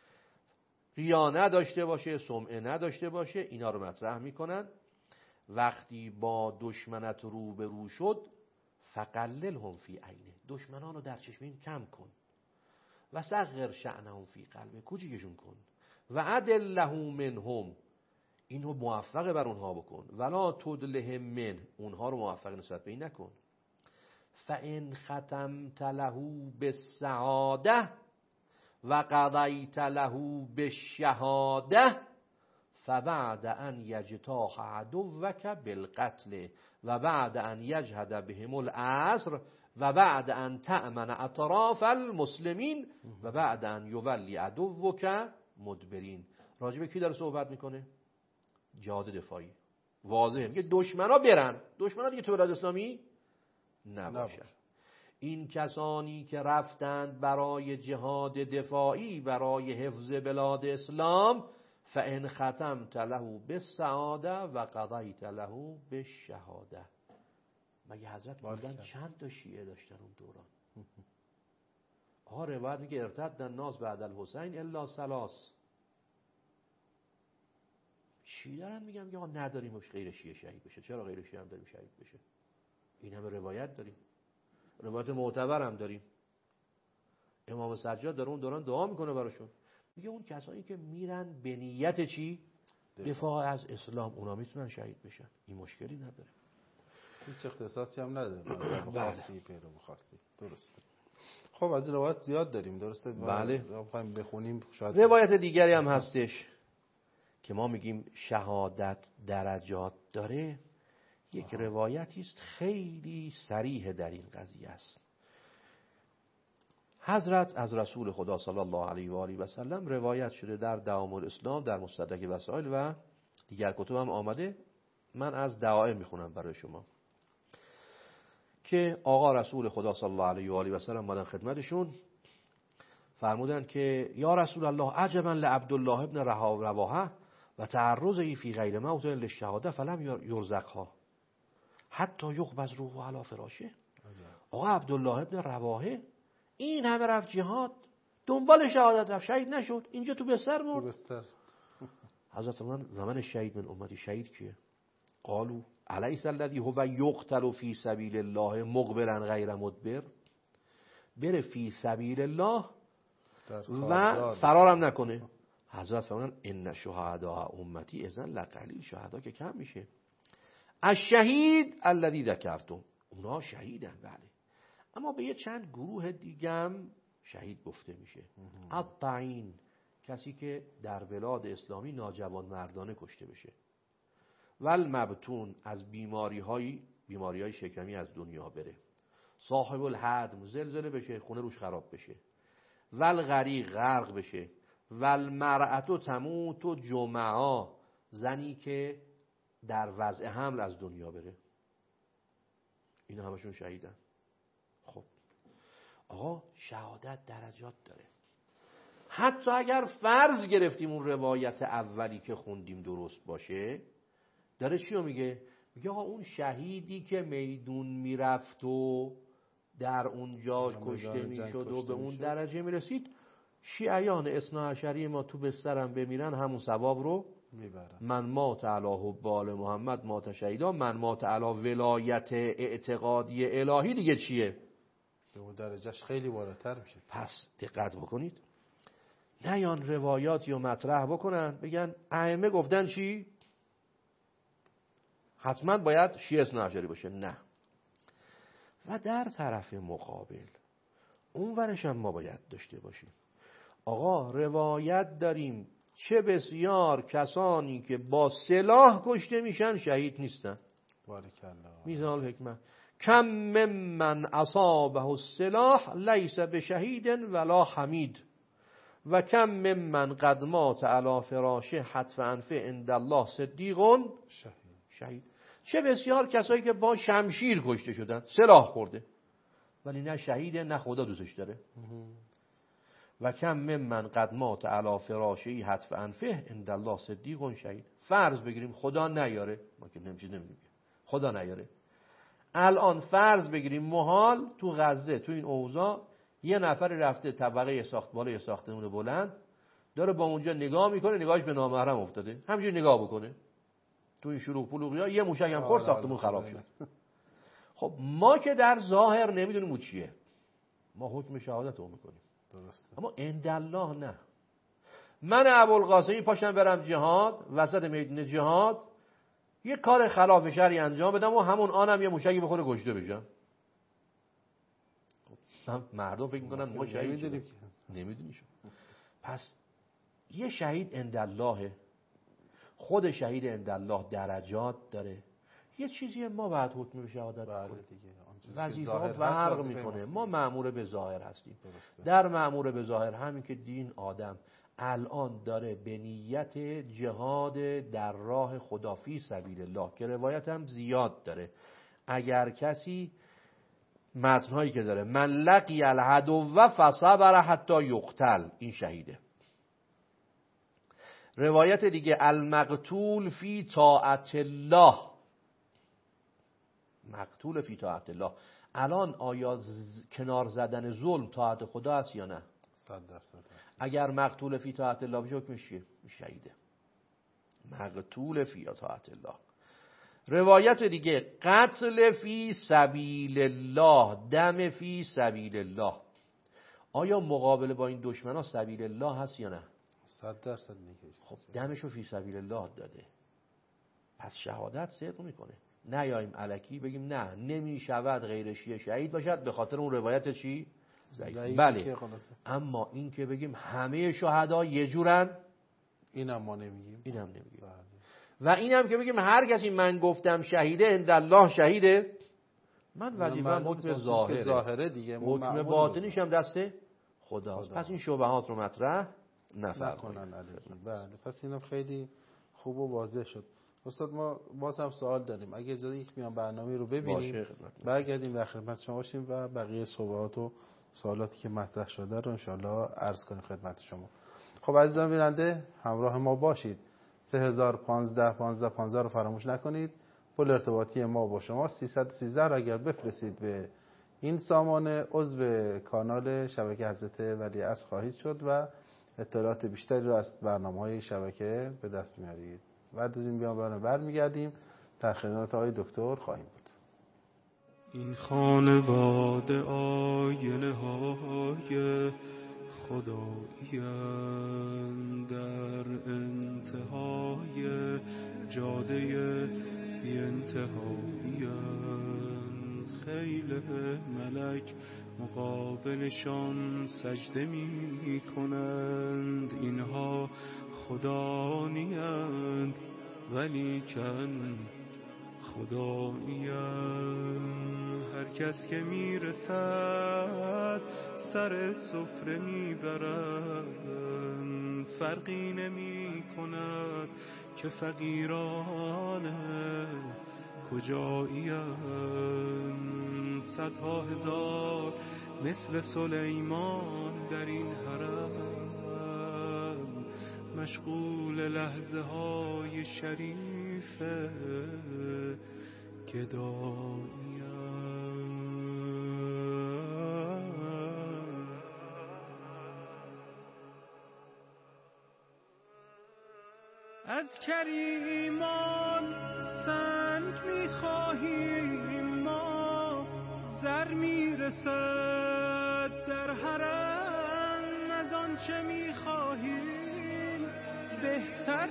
ریا نداشته باشه، سمعه نداشته باشه، اینا رو مطرح میکنن. وقتی با دشمنت روبرو شد فقللهم فی عینه، دشمنان رو در چشم کم کن. و صغر شأنهم فی قلبه، کوچیکشون کن. و عدل له منهم، اینو موفق بر اونها بکن. ولا تدلهم من، اونها رو موفق نسبت به این نکن. فان ختمت له بالسعاده و قضیت له بالشهاده فبعد ان یجتاح عدوک بالقتل و بعد ان یجهد بهم العصر و بعد ان تأمن اطراف المسلمین و بعد ان یولی عدوک مدبرین. راجع به کی داره صحبت میکنه؟ جهاد دفاعی. واضحه میگه دشمنا برن، دشمنا دیگه تو بلاد اسلامی نباشن. این کسانی که رفتند برای جهاد دفاعی، برای حفظ بلاد اسلام، فان ختمت له بالسعاده و قضیت له بالشهاده. مگه حضرت بودن چند تا شیعه داشتن اون دوران؟ روایت میگه ارتد الناس بعد الحسین الا ثلاث. چی دارن میگم که نداریم غیر شیعه شهید بشه؟ چرا غیر شیعه هم داریم شهید بشه؟ این همه روایت داریم، روایت معتبر هم داریم. امام سجاد داره اون دوران دعا میکنه براشون، میگه اون کسایی که میرن به نیت چی؟ دفاع از اسلام، اونا میتونن شهید بشن، این مشکلی نداره. هیچ اختصاصی هم نداره، مذهب خاصی، پیرو خاصی. درسته. خب از روایت زیاد داریم، درسته؟ بله. بخوایم بخونیم شاید روایت دیگری هم هستش که ما میگیم شهادت درجات داره. یک روایتی است خیلی صریح در این قضیه است. حضرت از رسول خدا صلی الله علیه و آله و سلم روایت شده در دوام الاسلام، در مستدرک وسائل و دیگر کتب هم آمده. من از دعائم میخونم برای شما که آقا رسول خدا صلی الله علیه و آله و سلم اومدن خدمتشون، فرمودن که یا رسول الله عجبا لعبدالله ابن رواحه و تعرضه فی غیر موضع للشهاده فلم یرزقها حتی یقبض روحه علی فراشه. آقا عبدالله ابن رواحه این همه رفت جهاد، دنبال شهادت رفت، شهید نشد، اینجا تو بستر مرد. حضرت فرمودن و من شهید من امتی، شهید کیه؟ قالوا الیس الذی هو یقتل فی سبیل الله مقبلا غیر مدبر. بره فی سبیل الله و فرارم نکنه. حضرت فرمودن ان شهداء امتی اذن لقلیل، شهدا که کم میشه. الشهید الذی ذکرتم، اونا شهیدن بله، اما به یه چند گروه دیگه هم شهید گفته میشه. الطعین، کسی که در بلاد اسلامی ناجوان مردانه کشته بشه. والمبتون از بیماری‌های شکمی از دنیا بره. صاحب الهدم زلزله بشه، خونه روش خراب بشه. والغریق غرق بشه. والمرأة تموت جمعا، زنی که در وضع حمل از دنیا بره. اینا همشون شهیدن. خب آقا شهادت درجات داره. حتی اگر فرض گرفتیم اون روایت اولی که خوندیم درست باشه، داره چی رو میگه؟ میگه آقا اون شهیدی که میدون میرفت و در اونجا کشته میشد و به اون درجه میرسید، شیعیان اثنا عشری ما تو بسترم بمیرن همون ثواب رو میبرن. من مات علی حب آل محمد مات شهیدا، من مات علی ولایت اعتقادی الهی دیگه چیه؟ به اون درجهش خیلی بالاتر میشه. پس دقت بکنید، نیان روایاتی رو مطرح بکنن بگن ائمه گفتن چی؟ حتما باید شیعه اثنا عشری باشه. نه. و در طرف مقابل اون ورش هم ما باید داشته باشیم. آقا روایت داریم چه بسیار کسانی که با سلاح کشته میشن شهید نیستن. بارکالله. میزان الحکمه کم ممن اصابه السلاح لیس بشهید ولا حمید و کم ممن قد مات علی فراشه حتف انفه عند الله صدیق شهید. چه بسیار کسایی که با شمشیر کشته شدن، سلاح خورده، ولی نه شهیده نه خدا دوستش داره. و کم ممن قد مات علی فراشه حتف انفه عند الله صدیق شهید. فرض بگیریم خدا نیاره، ما که نمیگیم خدا نیاره، الان فرض بگیریم محال تو غزه تو این اوضاع یه نفر رفته طبقه بالای ساختمون بلند، داره با اونجا نگاه میکنه، نگاهش به نامحرم افتاده، همینجوری نگاه بکنه، تو این شلوغ پلوغیا یه موشک هم خورد ساختمون خراب شد. خب ما که در ظاهر نمیدونیم او چیه، ما حکم شهادت رو میکنیم. درسته. اما عند الله نه. من ابوالقاسمی پاشم برم جهاد، وسط میدون جهاد یه کار خلاف شرعی انجام بدم و همون آنم یه موشکی بخوره کشته بشم. مردم فکر میکنن ما شهید نمیدونیم. پس یه شهید عند الله، خود شهید عند الله درجات داره. یه چیزی ما باید حکم به شهادت کنیم. وظیفه فرق میکنه. ما مأمور به ظاهر هستیم. درسته. در مأمور به ظاهر همین که دین آدم الان داره به نیت جهاد در راه خدا فی سبیل الله که روایت هم زیاد داره. اگر کسی متنهایی که داره من لقی العدو فصبر حتی یقتل، این شهیده. روایت دیگه المقتول فی طاعت الله، مقتول فی طاعت الله. الان آیا کنار زدن ظلم طاعت خدا است یا نه؟ 100% هست. اگر مقتول فی طاعت الله بشه حکمش چیه؟ شهیده. مقتول فی طاعت الله. روایت دیگه قتل فی سبیل الله، دم فی سبیل الله. آیا مقابله با این دشمنا سبیل الله هست یا نه؟ 100% نیست. خب دمشو فی سبیل الله داده، پس شهادت صدق میکنه. نیاییم الکی بگیم نه نمیشود غیر شیعه شهید باشد به خاطر اون روایت چی؟ ضعیف. بله، اما این که بگیم همه شهدا یه جورن، اینم ما نمیگیم. اینم نمیگیم. و اینم که بگیم هر کسی من گفتم شهیده عند الله شهیده، من وظیفه‌ام حکم ظاهره دیگه، حکم باطنیش هم دست خداست. پس این شبهات رو مطرح نکنن. بله، پس اینم خیلی خوب و واضح شد. استاد ما باز هم سوال داریم، اگه اجازه یک میان برنامه رو ببینیم برگردیم و خدمت شما باشیم و بقیه صحبات و سوالاتی که مطرح شده رو انشالله عرض کنیم خدمت شما. خب عزیزان بیننده همراه ما باشید. 3015 15 15 رو فراموش نکنید. پل ارتباطی ما با شما 313 رو اگر بفرستید به این سامان عضو کانال شبکه حضرت ولیعصر خواهید شد و اطلاعات بیشتری رو از برنامه‌های شبکه به دست میارید. بعد از این برنامه برمیگردیم در خدمت آقای دکتر خواهیم بود. این خانواده آینه های خدایی‌اند، در انتهای جاده بی انتهایی‌اند. خیل ملک مقابلشان سجده می کنند. اینها خدا نیند ولیکن خدایند. هر کس که می رسد سر سفره می برند. فرقی نمی کند که فقیران کجایند. صدها هزار مثل سلیمان در این حرم مشغول لحظه های شریف گدایی‌اند. از کریمان سنگ می‌خواهیم ما، زر می‌رسد در حرم. از آنچه می‌خواهیم بهتر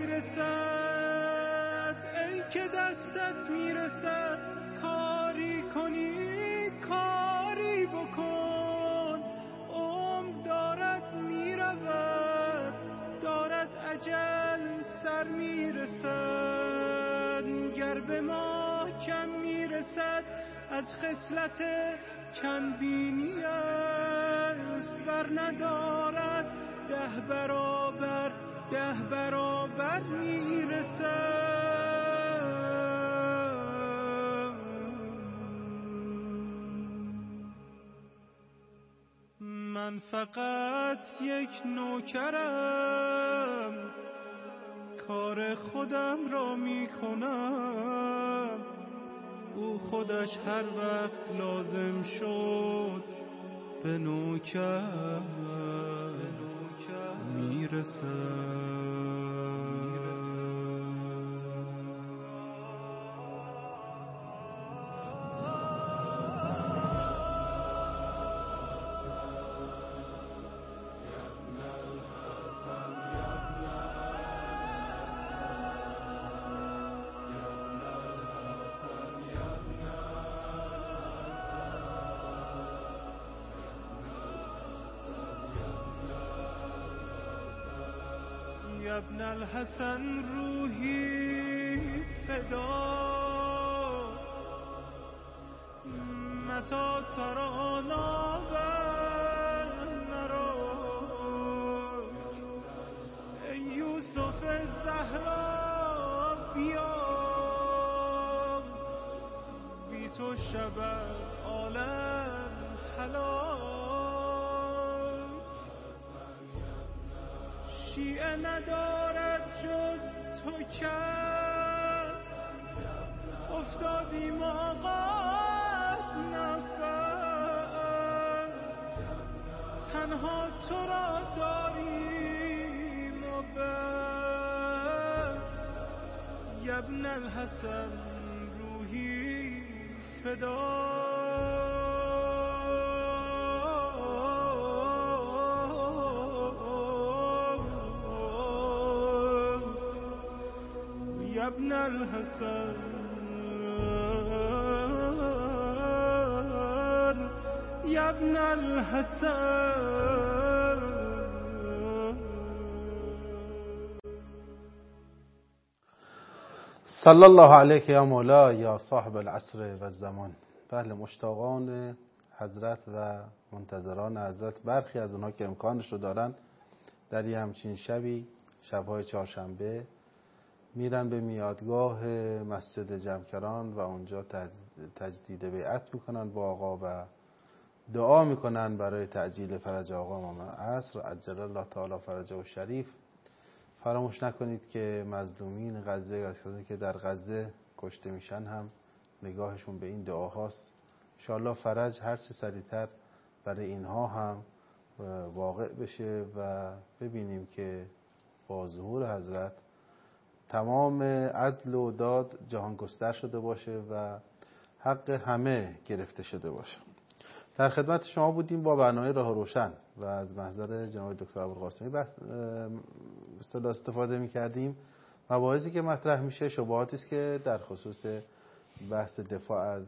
می‌رسد. ای که دستت می‌رسد کاری کنی کاری بکن. عمر دارد می‌رود دارد اجل سر میرسد. گر به ما کم میرسد از خصلت کم بینی است. ور ندارد 10 برابر میرسد. من فقط یک نوکرم کار خودم را می کنم. او خودش هر وقت لازم شد به نوکر می رسد. يا ابن الحسن روحي فدا متى ترانا نراك. ای یوسف زهرا بیا، بی تو شب عالم هلاک. شیعه ندارد جز تو کس، افتادیم آقا از نفس. تنها تو را داریم و بس. یا ابن الحسن روحی فدا. يا ابن الحسن يا ابن الحسن. صلی الله علیک یا مولا یا صاحب العصر و الزمان. بله، مشتاقان حضرت و منتظران حضرت، برخی از اونها که امکانش رو دارن در یه همچین شبی، شبهای چهارشنبه، میرن به میادگاه مسجد جمکران و اونجا تجدید بیعت میکنن با آقا و دعا میکنن برای تعجیل فرج آقا امام عصر عجل الله تعالی فرجه و شریف. فراموش نکنید که مظلومین غزه، کسانی که در غزه کشته میشن، هم نگاهشون به این دعاهاست. انشاءالله فرج هر چه سریعتر برای اینها هم واقع بشه و ببینیم که با ظهور حضرت تمام عدل و داد جهان گستر شده باشه و حق همه گرفته شده باشه. در خدمت شما بودیم با برنامه راه روشن و از محضر جناب دکتر ابوالقاسمی استفاده می‌کردیم. مباحثی که مطرح میشه شبهاتی است که در خصوص بحث دفاع از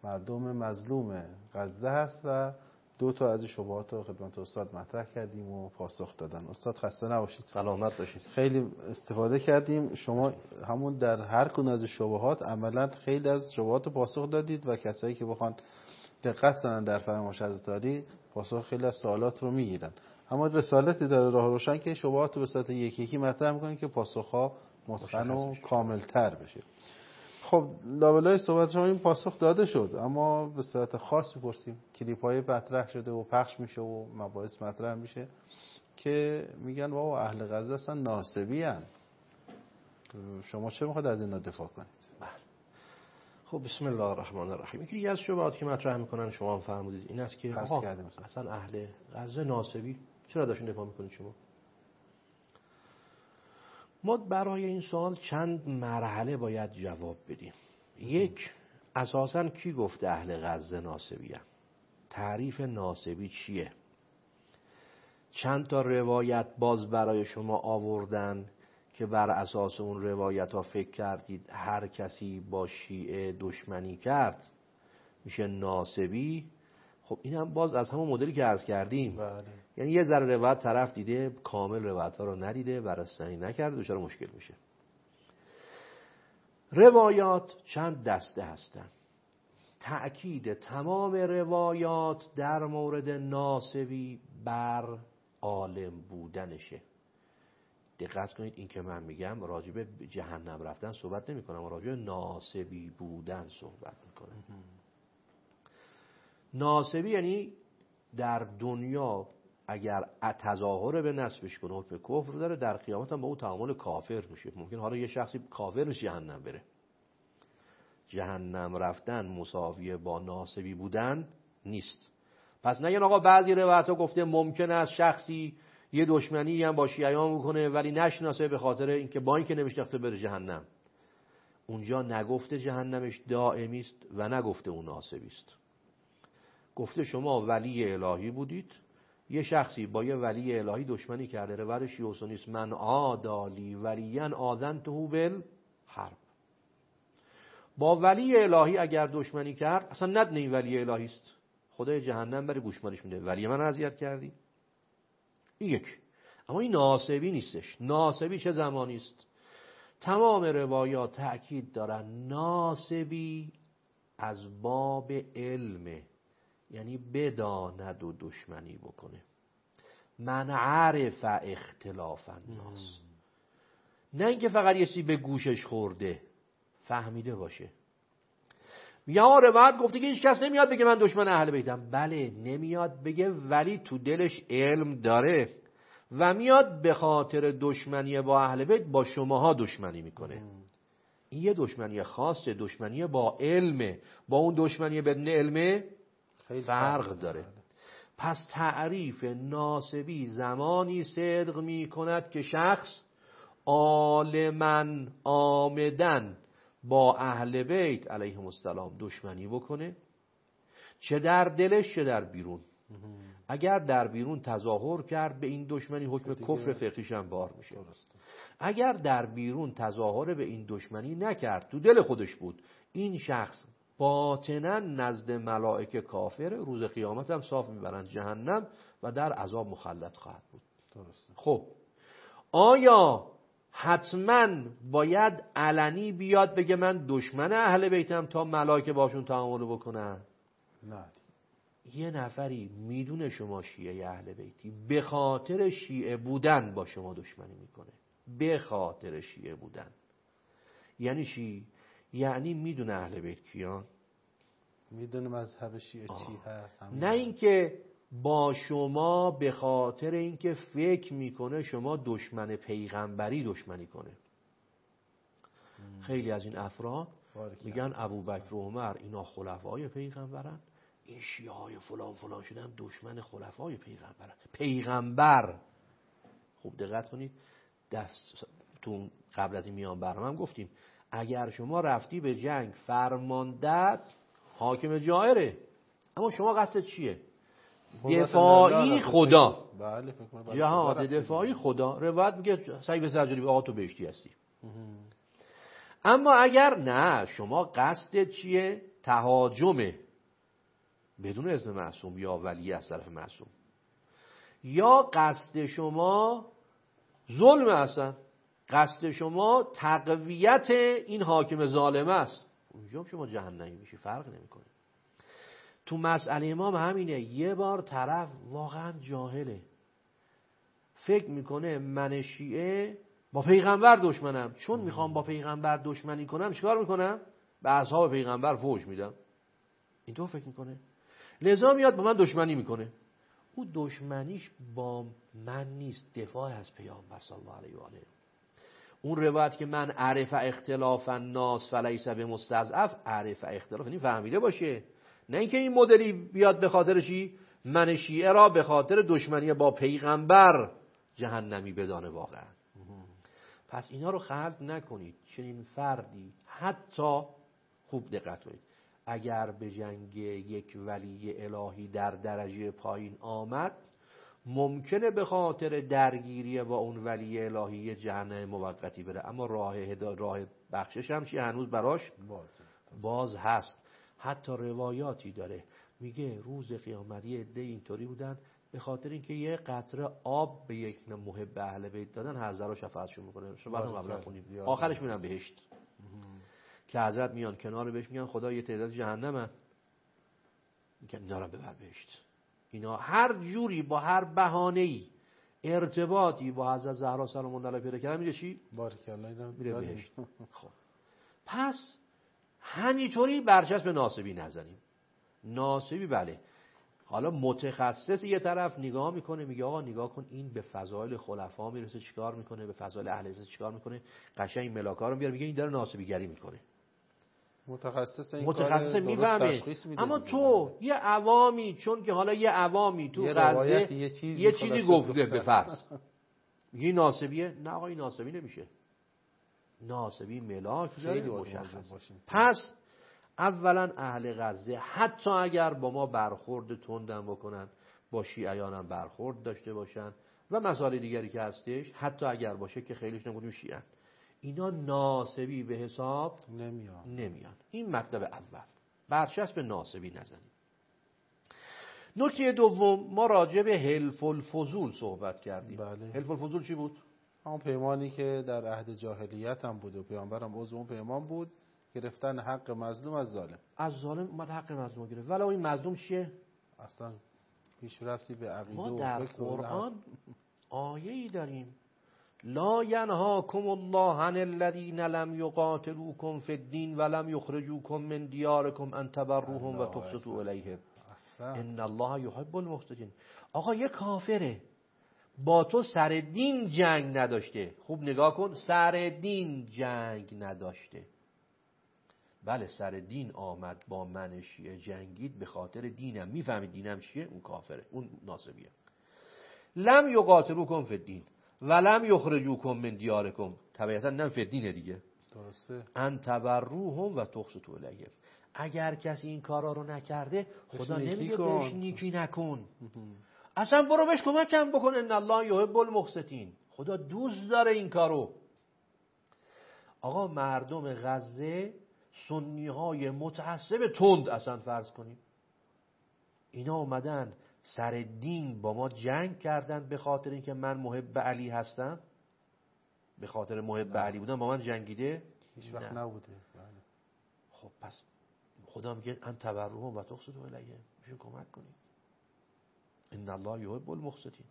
مردم مظلوم غزه هست و 2 تا از شبهات رو خدمت استاد مطرح کردیم و پاسخ دادن. استاد خسته نباشید. سلامت باشید. خیلی استفاده کردیم. شما همون در هر کدوم از شبهات عملا خیلی از شبهات پاسخ دادید و کسایی که بخوان دقت کنن در فرمایش حضرت عالی پاسخ خیلی از سوالات رو میگیرن. اما رسالتی داره راه روشن که شبهات رو به صورت یکی یکی مطرح میکنن که پاسخ‌ها متقن و کامل‌تر بشه. خب لابلای صحبت شما این پاسخ داده شد، اما به صورت خاص می‌پرسیم. کلیپ‌های مطرح شده و پخش میشه و مباحث مطرح میشه که میگن بابا اهل غزه اصلا ناصبی ان. شما چه میخواد از اینا دفاع کنید؟ خب بسم الله الرحمن الرحیم. یکی از شبهاتی که مطرح میکنن شما هم فرمودید این است که اصلا اهل غزه ناصبی، چرا داشتین دفاع میکنید شما؟ ما برای این سوال چند مرحله باید جواب بدیم. یک، اساساً کی گفته اهل غزه ناصبی ان؟ تعریف ناصبی چیه؟ چند تا روایت باز برای شما آوردن که بر اساس اون روایت ها فکر کردید هر کسی با شیعه دشمنی کرد میشه ناصبی. خب این هم باز از همون مدلی که عرض کردیم. بله. یعنی یه ذره روایت طرف دیده کامل روایت ها رو ندیده، بررسی نکرده، دچار مشکل میشه. روایات چند دسته هستن. تأکید تمام روایات در مورد ناصبی بر عالم بودنشه. دقت کنید این که من میگم راجع به جهنم رفتن صحبت نمی کنم، راجع به ناصبی بودن صحبت میکنم. ناصبی یعنی در دنیا اگر تظاهر به نسبش کنه حکم کفر داره، در قیامت هم با او تعامل کافر میشه. ممکن حالا یه شخصی کافر میشه جهنم بره. جهنم رفتن مساویه با ناصبی بودن نیست. پس نگن آقا بعضی روایت ها گفته ممکن است شخصی یه دشمنی هم با شیعیان بکنه ولی نشناسه به خاطر اینکه با اینکه نمیشناخته بره جهنم. اونجا نگفته جهنمش دائمی است و نگفته اون ناصبی است. گفته شما ولی الهی بودید، یه شخصی با یه ولی الهی دشمنی کرده، روایت شیعه و سنی است، من عادی ولیا آذنته بالحرب. با ولی الهی اگر دشمنی کرد اصلا ندونه این ولی الهی است، خدای جهنم بره گوشمالش میده، ولی من اذیت کردی. این یک. اما این ناصبی نیستش. ناصبی چه زمانی است؟ تمام روایات تأکید دارن ناصبی از باب علمه، یعنی بداند و دشمنی بکنه. من عرف اختلاف الناس، نه اینکه فقط یه چیزی به گوشش خورده، فهمیده باشه. یا روایت گفته که هیچ کس نمیاد بگه من دشمن اهل بیتم. بله نمیاد بگه، ولی تو دلش علم داره و میاد به خاطر دشمنی با اهل بیت با شماها دشمنی میکنه. این یه دشمنی خاصه، دشمنی با علمه. با اون دشمنی بدون علمه فرق داره. پس تعریف ناصبی زمانی صدق میکند که شخص عالماً آمدن با اهل بیت علیهم السلام دشمنی بکنه، چه در دلش چه در بیرون. اگر در بیرون تظاهر کرد به این دشمنی، حکم کفر فقهیش هم بار میشه. اگر در بیرون تظاهر به این دشمنی نکرد، تو دل خودش بود، این شخص باطنا نزد ملائکه کافر، روز قیامت هم صاف میبرند جهنم و در عذاب مخلد خواهد بود. خب آیا حتما باید علنی بیاد بگه من دشمن اهل بیتم تا ملائکه باشون تعامل بکنن؟ نه. یه نفری میدونه شما شیعه اهل بیتی، به خاطر شیعه بودن با شما دشمنی میکنه. به خاطر شیعه بودن یعنی چی؟ یعنی میدونه اهل بیت کیان، میدونه مذهب شیعه چی هست، نه اینکه با شما به خاطر اینکه فکر میکنه شما دشمن پیغمبری دشمنی کنه. خیلی از این افراد میگن ابوبکر و عمر اینا خلفای پیغمبرن، این شیعه های فلان فلان شدن دشمن خلفای پیغمبرن. پیغمبر، خوب دقت کنید، تو قبل از این میان برنامه هم گفتیم اگر شما رفتی به جنگ فرماندهت حاکم جائره، اما شما قصدت چیه؟ دفاعی خدا. جهاد دفاعی خدا. روایت میگه سعی سرجاری به آقا تو بهشتی هستی. اما اگر نه، شما قصدت چیه؟ تهاجم بدون اذن معصوم یا ولی از طرف معصوم، یا قصد شما ظلم هستن، قصد شما تقویت این حاکم ظالم است، اونجا شما جهنمی میشی، فرق نمیکنه. تو مسئله ما همینه. یه بار طرف واقعا جاهله، فکر میکنه من شیعه با پیغمبر دشمنم، چون میخوام با پیغمبر دشمنی کنم چیکار میکنم؟ به اصحاب پیغمبر فحش میدم. اینطور فکر میکنه، لذا میاد با من دشمنی میکنه. او دشمنیش با من نیست، دفاع از پیامبر صلی الله علیه و آله. اون روایت که من عرف اختلاف الناس فلیس بمستضعف، عرف اختلاف یعنی فهمیده باشه، نه اینکه این مدلی بیاد به خاطر چی؟ من شیعه را به خاطر دشمنی با پیغمبر جهنمی بدانه واقعا. پس اینا رو خلط نکنید. چنین فردی حتی خوب دقت کنید، اگر به جنگ یک ولی الهی در درجه پایین آمد، ممکنه به خاطر درگیری با اون ولی الهی جهنم موقتی بره، اما راه بخشش هم چیه؟ هنوز براش باز هست. حتی روایاتی داره میگه روز قیامت یه عده اینطوری بودن به خاطر اینکه یه قطره آب به یک محب اهل بیت دادن، حضرت رو شفاعتشون میکنه. شما قبلا خونید آخرش میرن بهشت، که حضرت میان کنار بهش میگن خدا یه تعداد جهنمه، میگن اینا رو ببر بهشت. اینا هر جوری با هر بهانه‌ای ارتباطی با حضرت زهرا سلام الله علیها پیدا کردن میره چی؟ بارکالله میره بهشت. خب پس همینطوری برچسب ناسبی نزنیم. ناسبی بله، حالا متخصص یه طرف نگاه میکنه میگه آقا نگاه کن این به فضایل خلفا میرسه چیکار میکنه، به فضایل اهل بیت چیکار میکنه، قشنگ ملاکا رو میاره میگه این داره ناسبی گری میکنه. متخصص میفهمه. اما تو یه عوامی، چون که حالا یه عوامی تو غزه یه چیزی گفته به فرض میگه ناسبیه، نه آقا این ناسبی نمیشه. ناسبی ملاک خیلی مشخص. پس اولا اهل غزه حتی اگر با ما برخورد تندم بکنن، با شیعیانم برخورد داشته باشن و مسائل دیگری که هستش، حتی اگر باشه که خیلیش نمیگیم شیعن، اینا ناسبی به حساب نمیان. این مطلب اول، برچسب ناسبی نزنیم. نکته دوم، ما راجع به حلف الفضول صحبت کردیم. بله. حلف الفضول چی بود؟ همون پیمانی که در عهد جاهلیت هم بود و پیامبرم عضو اون پیمان بود، گرفتن حق مظلوم از ظالم. از ظالم اومد حق مظلوم گرفت، ولی این مظلوم چیه؟ اصلا پیش رفتی به عقیده ما و در فکر قرآن آیه‌ای داریم لا ینهاکم الله عن الذین لم یقاتلوکم فی الدین ولم یخرجوکم من دیارکم ان تبروهم و تقسطوا الیهم ان الله یحب المقسطین. آقا یه کافره با تو سر دین جنگ نداشته، خوب نگاه کن، سر دین جنگ نداشته، بله سر دین آمد با من شیعه جنگید به خاطر دینم، میفهمید دینم چیه، اون کافره، اون ناسبیه. لم یقاتلوکم فی الدین ولم یخرجوکم من دیارکم، طبیعتا نم فی الدینه دیگه، درسته، ان تبروهم و تقسطوا الیهم. اگر کسی این کارا رو نکرده خدا نمیگه بهش نیکی نکن، اصلا برو بهش کمک هم بکن، ان الله یحب المقسطین، خدا دوست داره این کارو. آقا مردم غزه سنی های متعصب تند، اصلا فرض کنیم اینا اومدن سر دین با ما جنگ کردن به خاطر اینکه من محب علی هستم، به خاطر محب علی بودن با من جنگیده؟ هیچ وقت نبوده. خب پس خدا میگه ان تبروهم و تقسطوا الیهم، میشه کمک کنید. ان الله یحب المقسطین.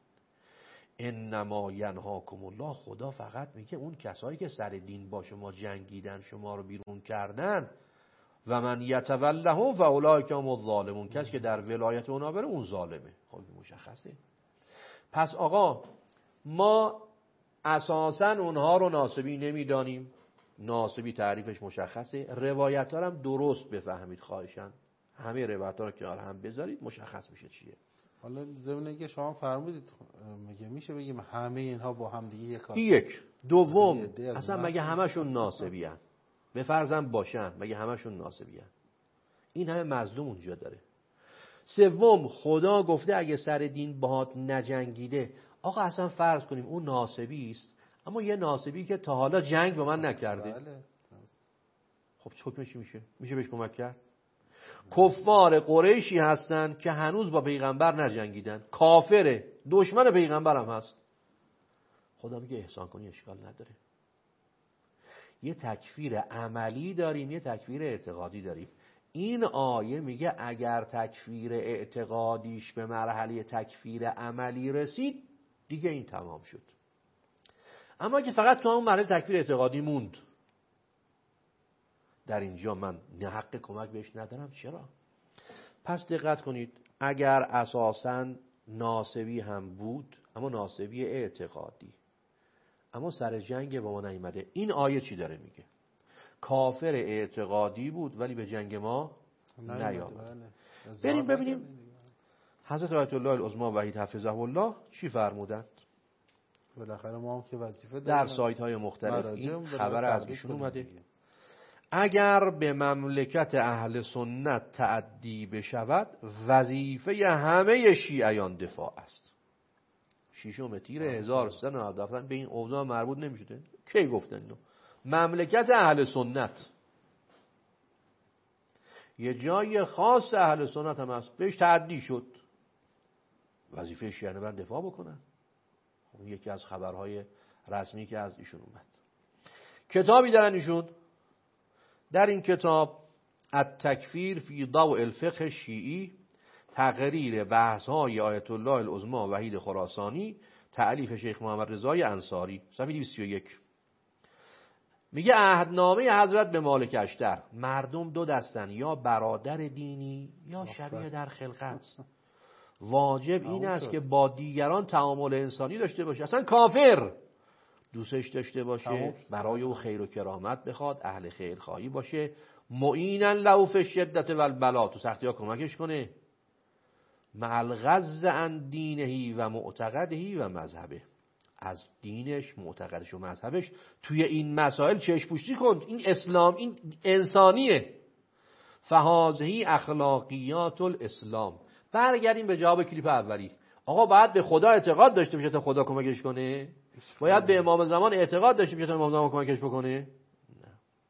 انما ینهاکم الله، خدا فقط میگه اون کسایی که سر دین با شما جنگیدن، شما رو بیرون کردن، و من یتولهم فاولئک هم الظالمون، کسی که در ولایت اونا بره اون ظالمه. خب مشخصه. پس آقا ما اساسا اونها رو ناسبی نمیدانیم، ناسبی تعریفش مشخصه. روایت ها هم درست بفهمید خواهشاً، همه روایت ها رو کنار هم بذارید مشخص میشه چیه. حالا ضمن که شما فرمودید میشه بگیم همه اینها با هم دیگه یک دوم اصلا مگه همشون ناسبی هن؟ به فرضم باشن مگه همشون ناسبی هن؟ این همه مظلوم اونجا داره. سوم خدا گفته اگه سر دین باهات نجنگیده، آقا اصلا فرض کنیم اون ناسبی است، اما یه ناسبی که تا حالا جنگ با من نکرده، بله. خب حکمش میشه بهش کمک کرد؟ کفار قریشی هستن که هنوز با پیغمبر نجنگیدن، کافره، دشمن پیغمبر هم هست. خدا میگه احسان کنی اشکال نداره. یه تکفیر عملی داریم، یه تکفیر اعتقادی داریم. این آیه میگه اگر تکفیر اعتقادیش به مرحله تکفیر عملی رسید دیگه این تمام شد. اما که فقط تو اون مرحله تکفیر اعتقادی موند، در اینجا من حق کمک بهش ندارم. چرا؟ پس دقت کنید، اگر اساساً ناصبی هم بود، اما ناصبی اعتقادی، اما سر جنگ با ما نیامده، این آیه چی داره میگه؟ کافر اعتقادی بود ولی به جنگ ما نیامد. بریم ببینیم حضرت آیت الله العظمی وحید حفظه الله چی فرمودند. بالاخره ما هم که وظیفه در سایت های مختلف این خبر از ایشون اومده. اگر به مملکت اهل سنت تعدی بشود وظیفه همه شیعیان دفاع است. ششم تیر 1397 به این اوضاع مربوط نمیشده. کی گفتن اینو؟ مملکت اهل سنت. یه جای خاص اهل سنت هم هست بهش تعدی شد، وظیفه شیعیان دفاع بکنن. یکی از خبرهای رسمی که از ایشون اومد. کتابی دارن ایشون، در این کتاب التکفیر فی ضوء الفقه الشیعی، تقریر بحث‌های آیت الله العظمی وحید خراسانی، تألیف شیخ محمد رضای انصاری، صفحه 231. میگه عهدنامه حضرت به مالک اشتر، مردم دو دستن، یا برادر دینی یا شبیه در خلقت. واجب این است که با دیگران تعامل انسانی داشته باشه. اصلا کافر دوستش داشته باشه، برای او خیر و کرامت بخواد، اهل خیر خواهی باشه، معینا له فی الشدة والبلا، تو سختی ها کمکش کنه، مع الغض عن دینه و معتقده و مذهبه، از دینش، معتقدش و مذهبش توی این مسائل چشم پوشی کن. این اسلام، این انسانیه. فهذه اخلاقیات الاسلام. برگردیم به جواب کلیپ اولی. آقا باید به خدا اعتقاد داشته باشه تا خدا کمکش کنه؟ باید به امام زمان اعتقاد داشته باشه تا امام زمان کمکش بکنه؟ نه.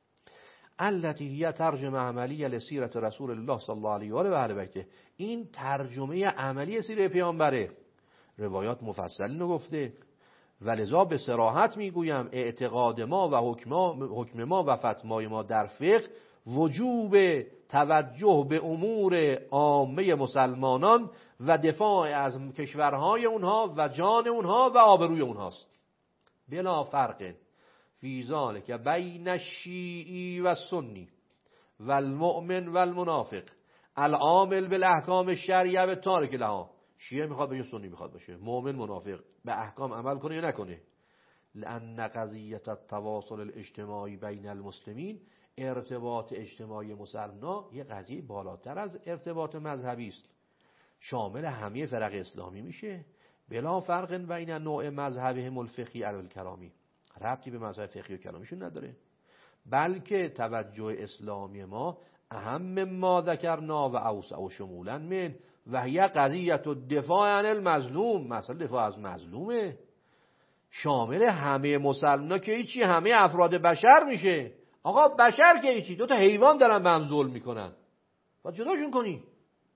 التي هي ترجمه عملی لسیرت رسول الله صلی الله علیه و آله و اهل بیته. این ترجمه عملی سیره پیامبره. روایات مفصلی رو گفته. ولذا به صراحت میگویم اعتقاد ما و حکم ما و فتوای ما در فقه وجوب توجه به امور عامه مسلمانان و دفاع از کشورهای اونها و جان اونها و آبروی اونهاست. بلا فرق فی ذلک بین الشیعی و السنی و المؤمن و المنافق العامل بالاحکام الشرعیه و تارک لها. شیعه میخواد بشه، سنی میخواد باشه، مؤمن منافق به احکام عمل کنه یا نکنه. لأن قضیه التواصل الاجتماعی بین المسلمین، ارتباط اجتماعی مسلمان یه قضیه بالاتر از ارتباط مذهبی است، شامل همه فرق اسلامی میشه. بلا فرق بین نوع مذهبهم الفقهی و الکرامی، ربطی به مذهب فقهی و کرامیشون نداره، بلکه توجه اسلامی ما اهم ما ذکرنا و اوسع شمولا من و هی قضیه الدفاع عن المظلوم. مثلا دفاع از مظلومه، شامل همه مسلمان که هیچی، همه افراد بشر میشه. آقا بشر که هیچی، دو تا حیوان دارن به هم ظلم میکنن، باید جداشون کنی.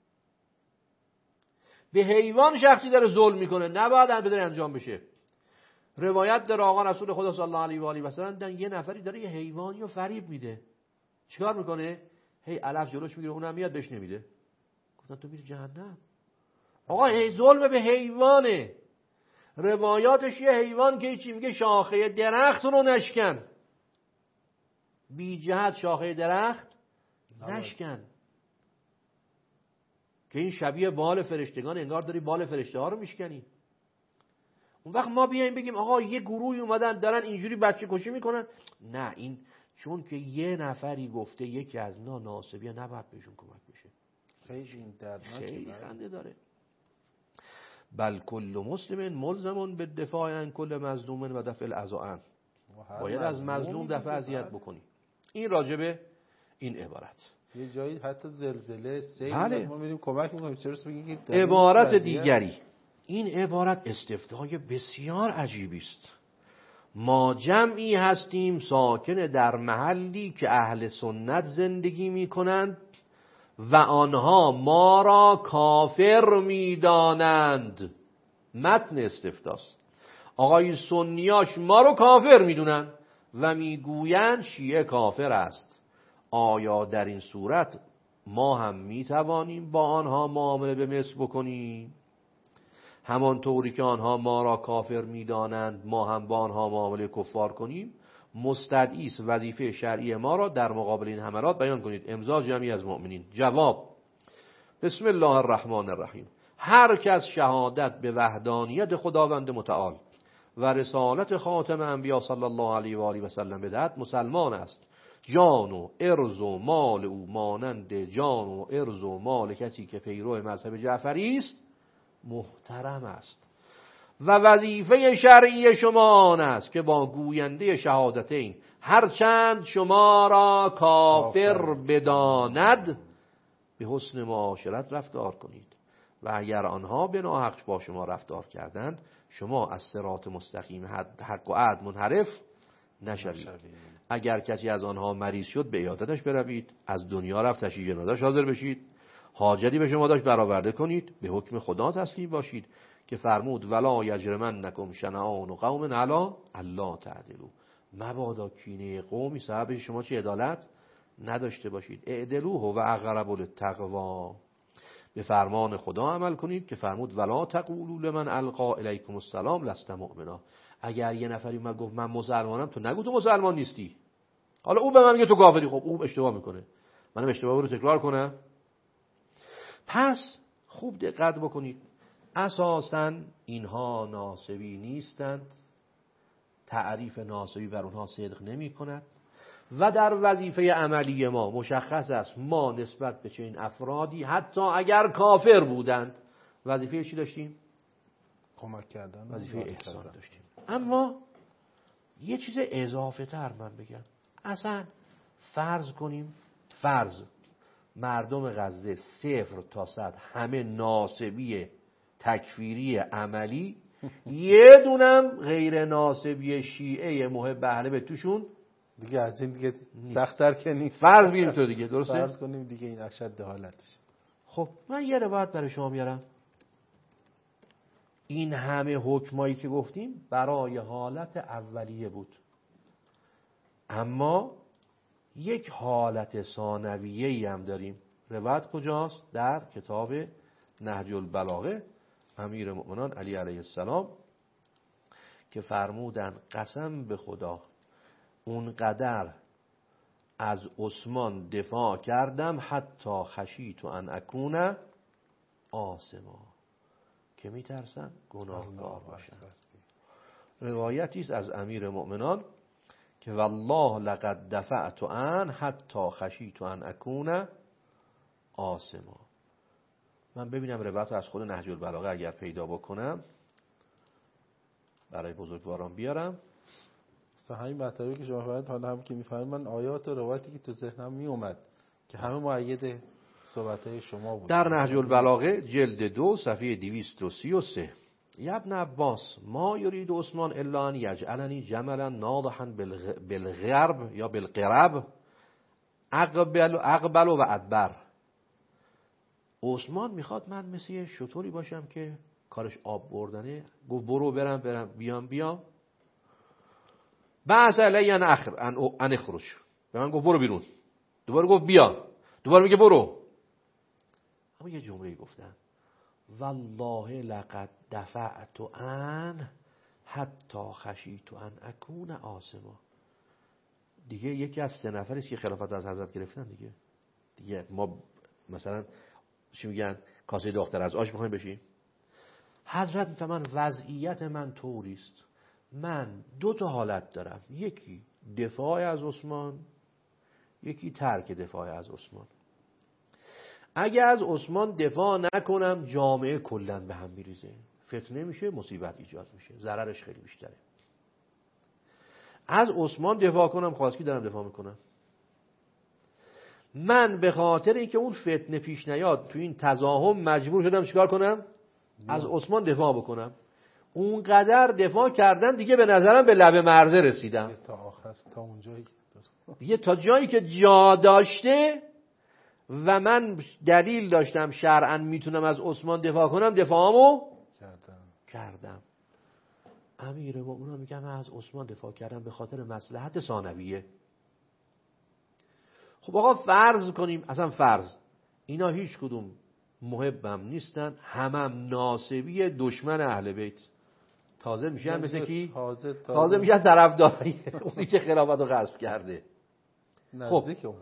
به حیوان شخصی داره ظلم میکنه، نباید هم بداره انجام بشه. روایت در آقا رسول خدا صلی الله علیه و آله و سلم یه نفری داره یه حیوانی رو فریب میده. چیکار میکنه؟ هی علف جلوش میگیره، اونم میاد بهش نمیده. گفتن تو میری جهنم. آقا ظلم به حیوانه. روایاتش یه حیوان که چی میگه؟ شاخه درخت رو نشکن. بی جهت شاخه درخت نشکن، که این شبیه بال فرشتگان، انگار داری بال فرشته ها رو میشکنی. اون وقت ما بیایم بگیم آقا یه گروهی اومدن دارن اینجوری بچه کشی میکنن، نه، این چون که یه نفری گفته یکی از اینا ناسبیه نباید بهشون کمک بشه. خیلی خنده داره. بل کل مسلم ملزم به دفاع عن کل مظلوم و دفع الاذى عنه. باید از مظلوم دفع اذیت بکنی. این راجبه این عبارت. یه جایی حتی زلزله سیل بله. ما میریم کمک میکنیم. چرا میگی که عبارت دیگری، این عبارت استفتای بسیار عجیبی است. ما جمعی هستیم ساکن در محلی که اهل سنت زندگی میکنند و آنها ما را کافر میدانند. متن استفتاست. آقای سنیاش ما رو کافر میدونن و میگویند شیعه کافر است. آیا در این صورت ما هم میتوانیم با آنها معامله به مثل بکنیم؟ همانطوری که آنها ما را کافر میدانند ما هم با آنها معامله کفار کنیم؟ مستدعی است وظیفه شرعی ما را در مقابل این حملات بیان کنید. امضا جمعی از مؤمنین. جواب: بسم الله الرحمن الرحیم. هر کس شهادت به وحدانیت خداوند متعال و رسالت خاتم انبیا صلی الله علیه و آله و سلم بدهد مسلمان است. جان و ارز و مال او مانند جان و ارز و مال کسی که پیرو مذهب جعفری است محترم است و وظیفه شرعی شما آن است که با گوینده شهادتین هرچند شما را کافر بداند به حسن معاشرت رفتار کنید و اگر آنها به ناحق با شما رفتار کردند شما از صراط مستقیم حق و عدل منحرف نشوید. اگر کسی از آنها مریض شد به عیادتش بروید. از دنیا رفت تشییع جنازه‌اش حاضر بشید. حاجتی به شما داشت برآورده کنید. به حکم خدا تسلیم باشید که فرمود ولا یجرمنکم شنآن قوم علی الا تعدلوا. مبادا کینه قومی سبب شما چه عدالت نداشته باشید. اعدلوا و اقرب للتقوا. به فرمان خدا عمل کنید که فرمود ولا تقولوا لمن القى الیکم السلام لست مؤمنا. اگر یه نفری اومد گفت من مسلمانم تو نگو تو مسلمان نیستی. حالا او به من میگه تو کافری. خب او اشتباه میکنه. منم اشتباه رو تکرار کنم. پس خوب دقت بکنید. اساساً اینها ناسبی نیستند. تعریف ناسبی بر اونها صدق نمی کند و در وظیفه عملی ما مشخص است ما نسبت به چنین افرادی حتی اگر کافر بودند وظیفه چی داشتیم؟ کمک کردن. وظیفه احسان داشتیم. اما یه چیز اضافه تر من بگم. اصلا فرض کنیم مردم غزه 0 تا 100 همه ناسبی تکفیری عملی یه دونم غیر ناسبی شیعه محب اهل بیت توشون دیگه از این دیگه سخت‌تر که نیست. فرض بگیریم تو دیگه درسته؟ فرض کنیم دیگه این اشد حالتش. خب من یه روایت برای شما میارم. این همه حکمایی که گفتیم برای حالت اولیه بود، اما یک حالت ثانویه‌ای هم داریم. روایت کجاست؟ در کتاب نهج البلاغه امیر مؤمنان علی علیه السلام که فرمودن قسم به خدا اونقدر از عثمان دفاع کردم حتی خشیت ان اکون آثما، که میترسم گناهکار باشم. روایتی است از امیر مؤمنان که والله لقد دفعت ان حتی خشیت ان اکون آثما. من ببینم روایت از خود نهج البلاغه اگر پیدا بکنم برای بزرگواران بیارم. همین مطلبی که شما فرمودید حالا هم که میفهمید من آیات و روایتی که تو ذهنم می اومد که همه مؤید صحبت‌های شما بود. در نهج البلاغه جلد 2 صفحه 233 ابن عباس ما یرید عثمان الا ان یجعلنی جملا ناضحا بالغرب یا بالقرب اقبل و ادبر. عثمان میخواد من مثل یه شطوری باشم که کارش آب بردنه. گفت برو برم بیام بعث علی ان اخرج. به من گفت برو بیرون. دوباره گفت بیا. دوباره میگه برو. اما یه جمله گفتن والله لقد دفعت ان حتی خشیت ان اکون آثما. دیگه یکی از 3 نفری که خلافت از حضرت گرفتن دیگه ما مثلا چی میگن کاسه دختر از آش میخوایم بشیم. حضرت میفهمن وضعیت من طوریست، من 2 تا حالت دارم، یکی دفاع از عثمان، یکی ترک دفاع از عثمان. اگه از عثمان دفاع نکنم جامعه کلاً به هم میریزه، فتنه میشه، مصیبت ایجاد میشه، ضررش خیلی بیشتره. از عثمان دفاع کنم خواست کی دارم دفاع میکنم. من به خاطر اینکه اون فتنه پیش نیاد تو این تزاحم مجبور شدم چیکار کنم؟ از عثمان دفاع بکنم. اونقدر دفاع کردم دیگه به نظرم به لب مرزه رسیدم. تا آخر تا اونجایی دیگه تا جایی که جا داشته و من دلیل داشتم شرعاً میتونم از عثمان دفاع کنم، دفاعمو کردم. امیرالمومنین میگم من از عثمان دفاع کردم به خاطر مصلحت ثانویه. خب آقا فرض کنیم، اصلا فرض اینا هیچ کدوم محبم نیستن، همم ناصبی دشمن اهل بیت، تازه میشن مثل کی؟ تازه میشن طرفدارای اونی که خلافت رو غصب کرده. نزدیک اون.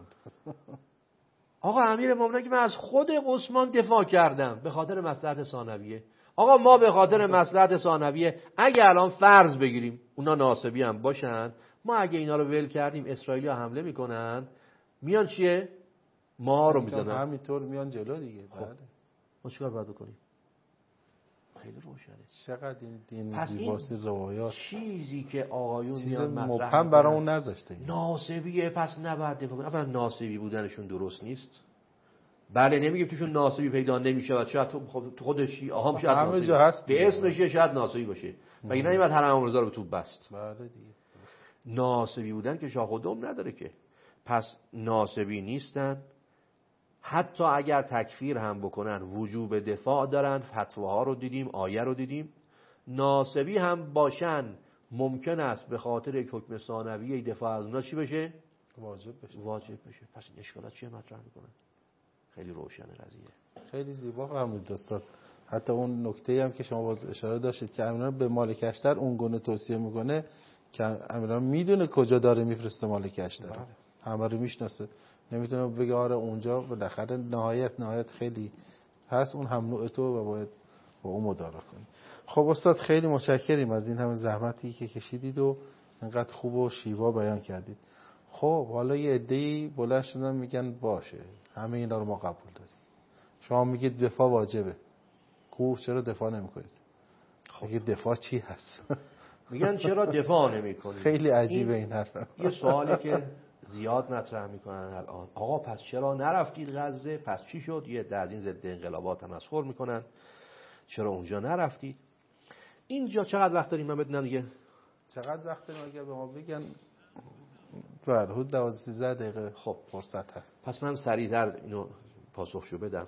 آقا امیرالمومنین که من از خود عثمان دفاع کردم به خاطر مصلحت ثانویه. آقا ما به خاطر مصلحت ثانویه اگه الان فرض بگیریم اونا ناصبی هم باشن، ما اگه اینا رو ول کردیم اسرائیلی‌ها حمله میکنن، میان چیه؟ ما رو میزنن، همینطور میان جلو دیگه. بله. ما چیکار باید بکنیم؟ خیلی روشنه. چقدر این دین زیباسی روایات، چیزی که آقایون چیز میان مطرح مبهم برامون نذاشته. ناصبیه پس نباید دفاع کنیم. اولا ناصبی بودنشون درست نیست. بله نمیگیم توشون ناصبی پیدا نمیشه، شاید خود شیعه هم شاید همه جا هست به اسمش شاید ناصبی باشه، مگه نمیاد حرم امرضا رو به توپ بست. بله دیگه. ناصبی بودن که شاخ و دم نداره که. پس ناصبی نیستن. حتی اگر تکفیر هم بکنن وجوب دفاع دارن، فتواها رو دیدیم، آیه رو دیدیم. ناصبی هم باشن ممکن است به خاطر یک حکم ثانویه دفاع از اونا چی بشه؟ واجب بشه. پس این اشکالات چیه مطرح میکنن؟ خیلی روشنه قضیه. خیلی زیبا فرمودید استاد. حتی اون نکته هم که شما باز اشاره داشتید که امیران به مالک اشتر اون گونه توصیه میکنه که امیران میدونه کجا داره میفرسته مالک اشتر، همه رو میشناسه، نمیتونه بگه آره اونجا بالاخره نهایت خیلی هست، اون هم نوع تو و باید با اون مدارا کنی. خب استاد خیلی متشکریم از این همه زحمتی که کشیدید و اینقدر خوب و شیوا بیان کردید. خب حالا یه عده‌ای بلند شدن میگن باشه همه اینا رو ما قبول داریم، شما میگید دفاع واجبه، چرا دفاع نمیکنید؟ خب میگید دفاع چی هست؟ میگن چرا دفاع نمیکنید؟ خیلی عجیبه این حرف. یه سوالی که زیاد مطرح میکنن الان، آقا پس چرا نرفتید غزه؟ پس چی شد؟ یه از این ضد انقلابات تمسخر میکنن، چرا اونجا نرفتید؟ اینجا چقدر وقت داریم من بدونم دیگه؟ چقدر وقت داریم اگر به ما بگن؟ بله حدود 12 دقیقه خب فرصت هست. پس من سریعتر اینو پاسخشو بدم.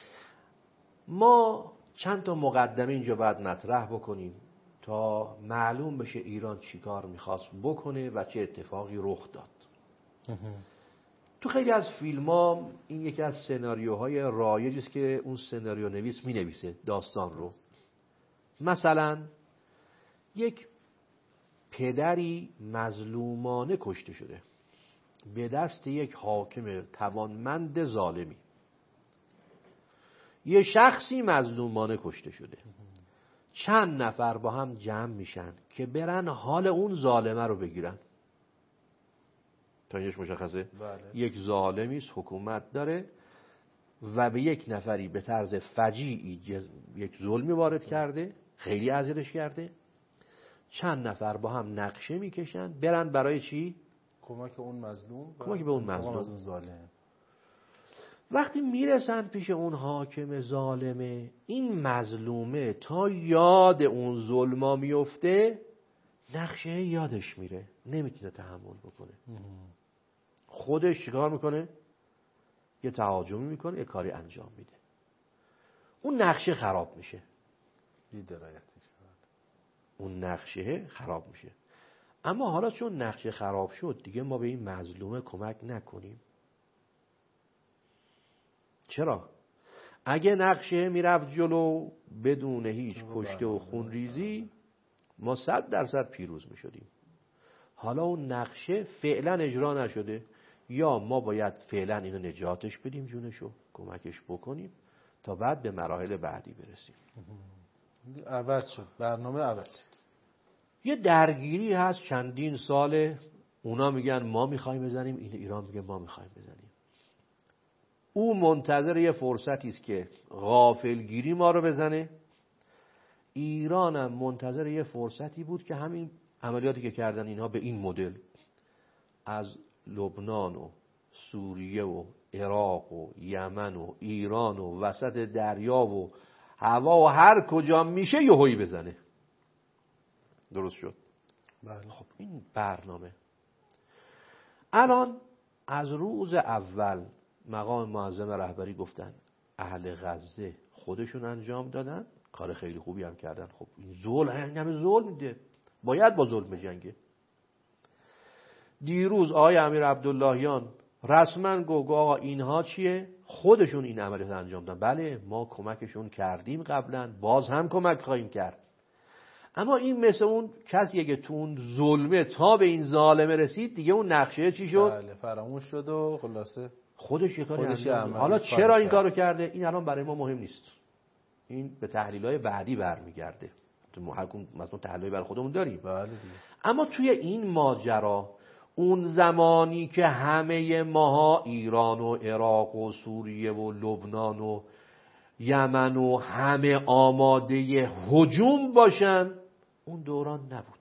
ما چند تا مقدمه اینجا باید مطرح بکنیم تا معلوم بشه ایران چی کار میخواست بکنه و چه اتفاقی رخ داد. تو خیلی از فیلم ها این یکی از سناریوهای رایجی است که اون سناریو نویس مینویسه داستان رو. مثلا یک پدری مظلومانه کشته شده به دست یک حاکم توانمند ظالمی، یه شخصی مظلومانه کشته شده، چند نفر با هم جمع میشن که برن حال اون ظالمه رو بگیرن. تا اینجاش مشخصه؟ بله. یک ظالمی است حکومت داره و به یک نفری به طرز فجیعی یک ظلمی وارد کرده، خیلی اذیتش کرده، چند نفر با هم نقشه میکشن برن برای چی؟ کمک اون مظلوم، کمک به اون مظلوم ظالم. وقتی میرسن پیش اون حاکم ظالمه، این مظلومه تا یاد اون ظلما میفته نقشه یادش میره، نمیتونه تحمل بکنه. خودش چیکار میکنه؟ یه تهاجمی میکنه، یه کاری انجام میده، اون نقشه خراب میشه، اون نقشه خراب میشه. اما حالا چون نقشه خراب شد دیگه ما به این مظلومه کمک نکنیم. چرا؟ اگه نقشه میرفت جلو بدون هیچ کشته و خونریزی ما 100% پیروز میشدیم. حالا اون نقشه فعلا اجرا نشده، یا ما باید فعلا اینو نجاتش بدیم جونشو، کمکش بکنیم تا بعد به مراحل بعدی برسیم. عوض شد، برنامه عوض شد. یه درگیری هست چندین ساله، اونا میگن ما میخوایم بزنیم، ایران میگه ما میخوایم بزنیم. او منتظر یه فرصتی است که غافلگیری ما رو بزنه، ایران هم منتظر یه فرصتی بود که همین عملیاتی که کردن اینها به این مدل از لبنان و سوریه و عراق و یمن و ایران و وسط دریا و هوا و هر کجا میشه یهویی بزنه. درست شد؟ بله. خب این برنامه الان از روز اول مقام معظم رهبری گفتن اهل غزه خودشون انجام دادن، کار خیلی خوبی هم کردن. خب این ظلم، همه ظلم میده، باید با ظلم بجنگه. دیروز آقای امیر عبداللهیان رسما گفت آقا اینها چیه؟ خودشون این عملیات انجام دادن. بله ما کمکشون کردیم قبلا، باز هم کمک خواهیم کرد. اما این مثل اون کسیه که تو اون ظلمه تا به این ظالمه رسید دیگه اون نقشه چی شد؟ بله فراموش شد و خلاصه خودش یه کاری انجام داد. عمل حالا کار چرا این کرد. کارو کرده؟ این الان برای ما مهم نیست. این به تحلیل‌های بعدی برمیگرده. تو حکم مثلا تحلیل برای خودمون داریم. بله دیگه. اما توی این ماجرا اون زمانی که همه ماها ایران و عراق و سوریه و لبنان و یمن و همه آماده هجوم باشن، اون دوران نبود.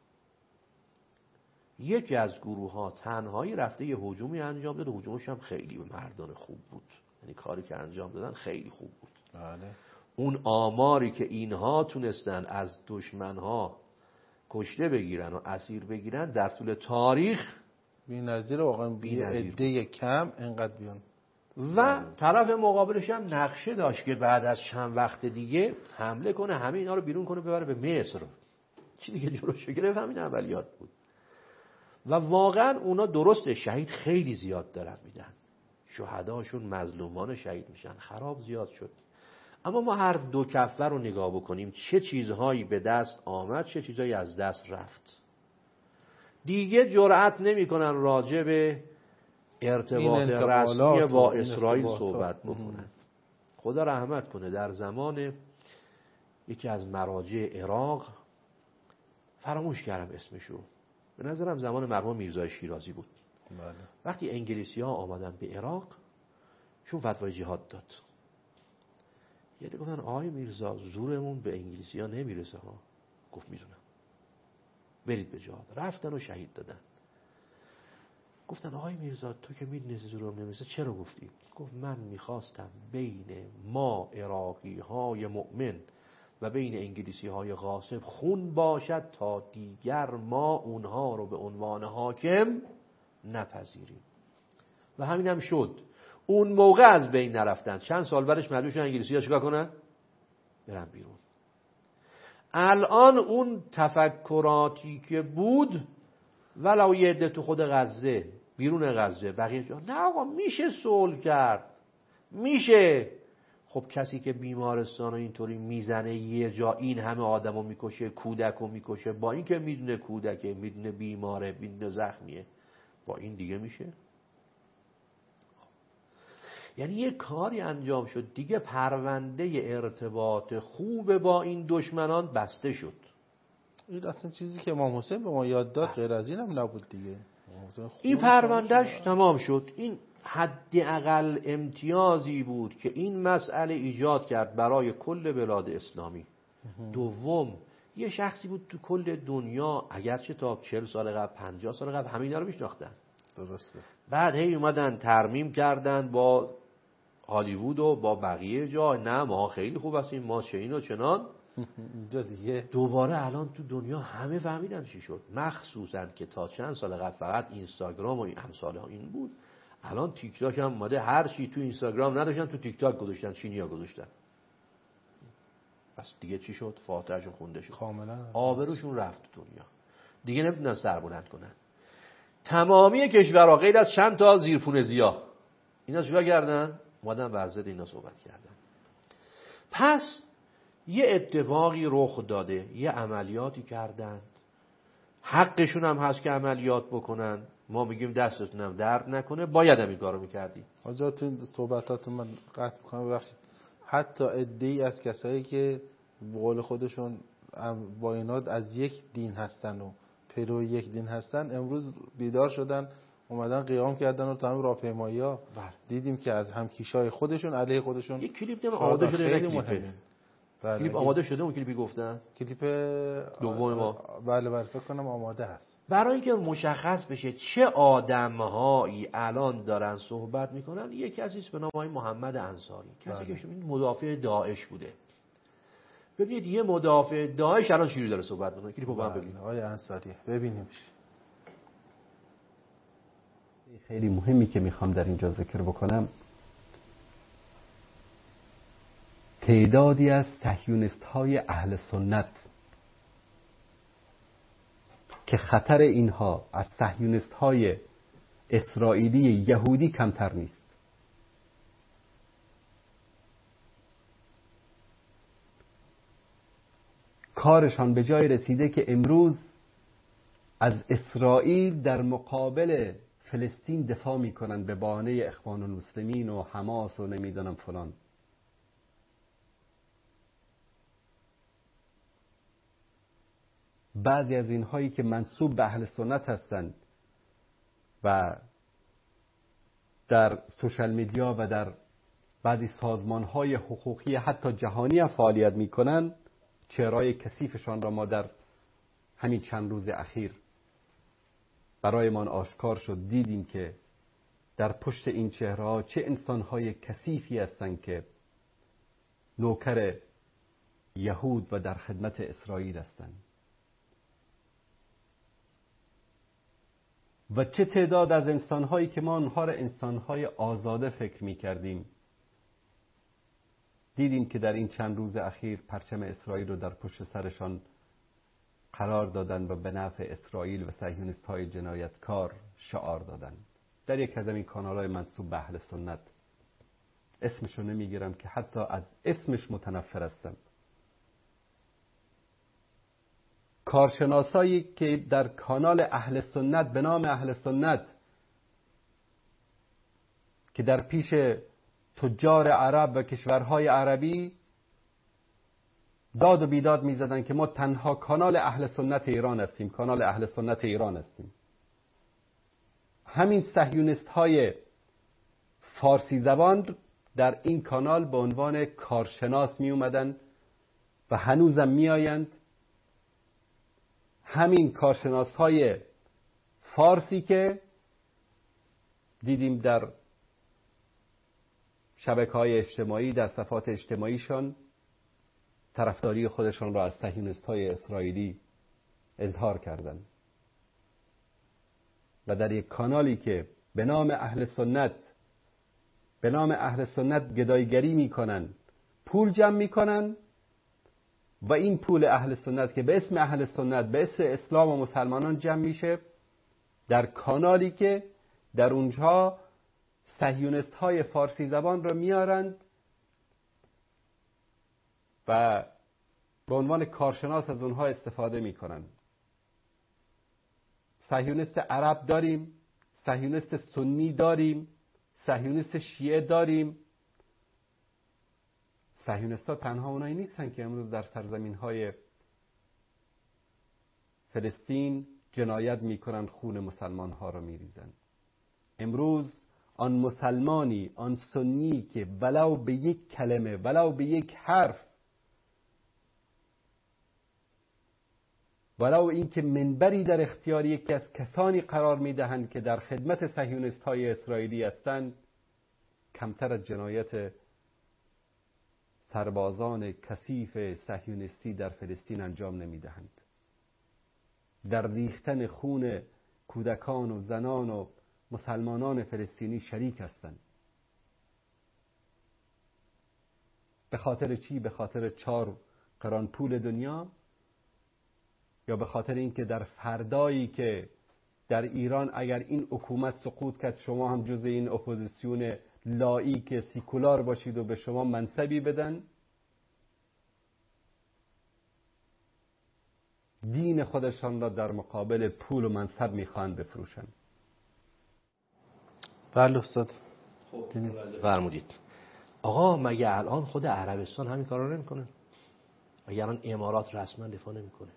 یکی از گروه ها تنهایی رفته یه هجومی انجام داد و هجومش هم خیلی به مردان خوب بود. یعنی کاری که انجام دادن خیلی خوب بود. بله. اون آماری که اینها تونستن از دشمنها کشته بگیرن و اسیر بگیرن در طول تاریخ بی‌نظیر، واقعا عده کم انقدر بیان. و طرف مقابلش هم نقشه داشت که بعد از چند وقت دیگه حمله کنه، همه اینا رو بیرون کنه ببره به مصر. چی دیگه جلوش گرفت؟ همین عملیات بود. و واقعا اونا درسته شهید خیلی زیاد دارن میدن، شهداشون مظلومان شهید میشن، خراب زیاد شد. اما ما هر دو کفه رو نگاه بکنیم، چه چیزهایی به دست آمد، چه چیزهایی از دست رفت. دیگه جرأت نمیکنن راجع به ارتباط رسمی با اسرائیل صحبت بکنن. خدا رحمت کنه در زمان یکی از مراجع عراق، فراموش کردم اسمشو، به نظرم زمان مرحوم میرزای شیرازی بود. بله. وقتی انگلیسی ها آمدن به عراق، چون فتوای جهاد داد، یه دیگه گفتن آقای میرزا زورمون به انگلیسی ها نمیرسه ها. گفت میدونم، برید به جهاد. رفتن و شهید دادن. گفتن آقای میرزا تو که میدونستی زورم نمیرسه چرا گفتی؟ گفت من میخواستم بین ما عراقی های مؤمن و بین انگلیسی های غاصب خون باشد تا دیگر ما اونها رو به عنوان حاکم نپذیریم. و همین هم شد. اون موقع از بین نرفتن. چند سال بعدش مجبور شدن انگلیسی ها چیکار کنن؟ برن بیرون. الان اون تفکراتی که بود ولو یه عده تو خود غزه، بیرون غزه، بقیه جا، نه آقا میشه صلح کرد، میشه. خب کسی که بیمارستان اینطوری میزنه یه جا، این همه آدمو میکشه، کودکو میکشه، با این که میدونه کودکه، میدونه بیماره، میدونه زخمیه، با این دیگه میشه؟ یعنی یه کاری انجام شد دیگه، پرونده ارتباط خوب با این دشمنان بسته شد. این اصلا چیزی که امام حسین به ما یاد داد غیر از این هم نبود دیگه. این پروندهش تمام شد. این حداقل امتیازی بود که این مسئله ایجاد کرد برای کل بلاد اسلامی. دوم، یه شخصی بود تو کل دنیا، اگرچه تا 40 سال قبل 50 سال قبل همه اینا رو میشناختن. درسته. بعد هی اومدن ترمیم کردن با هالیوود و با بقیه جا، نه ما خیلی خوب هستیم، ما چنین و چنان. اینجا دیگه دوباره الان تو دنیا همه فهمیدن چی شد، مخصوصا که تا چند سال قبل فقط اینستاگرام و این امثال این بود. الان تیک تاک هم اومده، هر چی تو اینستاگرام نداشتن تو تیک تاک گذاشتن، چینی‌ها گذاشتن. پس دیگه چی شد؟ فاتحه‌شون خونده شد، کاملا آبروشون رفت تو دنیا، دیگه نمیتونن سر بلند کنن. تمامی کشورها غیر از چند تا زیرپونزیا اینا چیکار کردن؟ اومدن بر ضد اینا صحبت کردن. پس یه اتفاقی رخ داده، یه عملیاتی کردن، حقشون هم هست که عملیات بکنن. ما میگیم دستتون هم درد نکنه، باید هم این کارو میکردی. آجا تو صحبتاتون من قطع میکنم، ببخشید. حتی عده‌ای از کسایی که به قول خودشون با اینا از یک دین هستن و پیرو یک دین هستن، امروز بیدار شدن، اومدن قیام کردن و تا هم راهپیمایی‌ها دیدیم که از همکیشای خودشون علیه خودشون یک کلیپ آماده شده. خیلی مهمه. کلیپ آماده شده، اون کلیپی گفتن کلیپ دوم ما. بله فکر کنم آماده هست. برای اینکه مشخص بشه چه آدم‌هایی الان دارن صحبت میکنن، یک کسی است به نام آقای محمد انصاری، کسی که مدافع داعش بوده. ببینید یه مدافع داعش الان چجوری داره صحبت میکنه. کلیپو با هم ببینید. آقای انصاری ببینیمش. خیلی مهمی که میخوام در اینجا ذکر بکنم، تعدادی از صهیونیست‌های اهل سنت که خطر اینها از صهیونیست‌های اسرائیلی یهودی کمتر نیست. کارشان به جای رسیده که امروز از اسرائیل در مقابل فلسطین دفاع میکنن به بهانه اخوان المسلمین و حماس و نمیدونم فلان. بعضی از اینهایی که منسوب به اهل سنت هستند و در سوشال میدیا و در بعضی سازمانهای حقوقی حتی جهانی هم فعالیت میکنن، چهره‌های کثیفشان را ما در همین چند روز اخیر برایمان آشکار شد. دیدیم که در پشت این چهره‌ها چه انسان‌های کثیفی هستند که نوکر یهود و در خدمت اسرائیل هستند و چه تعداد از انسان‌هایی که ما آنها را انسان‌های آزاده فکر می‌کردیم، دیدیم که در این چند روز اخیر پرچم اسرائیل رو در پشت سرشان قرار دادن و به نفع اسرائیل و صهیونیست‌های جنایتکار شعار دادن. در یک از این کانال‌های منسوب به اهل سنت، اسمشو نمیگیرم که حتی از اسمش متنفر هستم، کارشناسایی که در کانال اهل سنت به نام اهل سنت که در پیش تجار عرب و کشورهای عربی داد و بیداد میزدن که ما تنها کانال اهل سنت ایران هستیم، کانال اهل سنت ایران هستیم. همین صهیونیست های فارسی زبان در این کانال به عنوان کارشناس می اومدن و هنوزم می آیند. همین کارشناس های فارسی که دیدیم در شبکه‌های اجتماعی، در صفحات اجتماعیشان طرفداری خودشان را از صهیونیست‌های اسرائیلی اظهار کردند و در یک کانالی که به نام اهل سنت گدایگری میکنن، پول جمع میکنن و این پول اهل سنت که به اسم اهل سنت به اسم اسلام و مسلمانان جمع میشه در کانالی که در اونجا صهیونیست‌های فارسی زبان را میارند و به عنوان کارشناس از اونها استفاده میکنن. صهیونیست عرب داریم، صهیونیست سنی داریم، صهیونیست شیعه داریم. صهیونیست‌ها تنها اونایی نیستن که امروز در سرزمین‌های فلسطین جنایت میکنن، خون مسلمان‌ها رو میریزن. امروز آن مسلمانی، آن سنی که ولو به یک کلمه، ولو به یک حرف، ولو این که منبری در اختیار یکی از کسانی قرار میدهند که در خدمت صهیونیست‌های اسرائیلی هستند، کمتر از جنایت سربازان کثیف صهیونیستی در فلسطین انجام نمیدهند. در ریختن خون کودکان و زنان و مسلمانان فلسطینی شریک هستند. به خاطر چی؟ به خاطر 4 قران پول دنیا، یا به خاطر اینکه در فردایی که در ایران اگر این حکومت سقوط کرد شما هم جز این اپوزیسیون لاییک سیکولار باشید و به شما منصبی بدن؟ دین خودشان را در مقابل پول و منصب میخوان بفروشن. بله استاد. فرمودید. آقا مگه الان خود عربستان همین کارا نمیکنه؟ مگه الان امارات رسما دفاع نمیکنه؟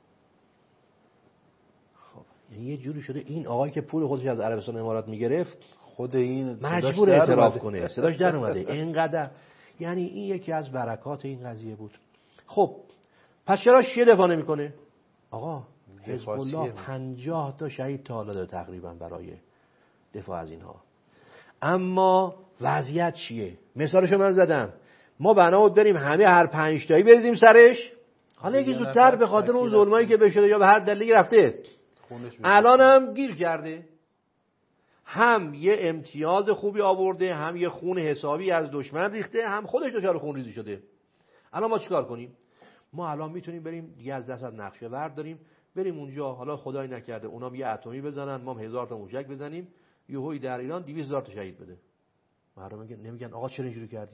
خب یعنی یه جوری شده این آقایی که پول خودش از عربستان امارات میگرفت خود این مجبور اعتراف کنه، صداش در اومده. اینقدر یعنی این یکی از برکات این قضیه بود. خب پس چرا شیعه دفاع نمیکنه؟ آقا حزب الله 50 تا شهید تا حالا داره تقریبا برای دفاع از اینها. اما وضعیت چیه؟ مثالشو من زدم. ما بنا بود بریم همه هر 5 تایی بریزیم سرش، حالا یکی زودتر به خاطر اون ظلمایی که بشه یا به هر دلیلی رفته الان هم گیر کرده. هم یه امتیاز خوبی آورده، هم یه خون حسابی از دشمن ریخته، هم خودش دچار خون ریزی شده. الان ما چیکار کنیم؟ ما الان میتونیم بریم دیگه از دست نقشه ور داریم، بریم اونجا، حالا خدای نکرده اونام یه اتمی بزنن، ما هم 1000 تا موشک بزنیم، یهویی در ایران 200,000 تا شهید بده. مردم نمیگن آقا چرا اینجوری کردید؟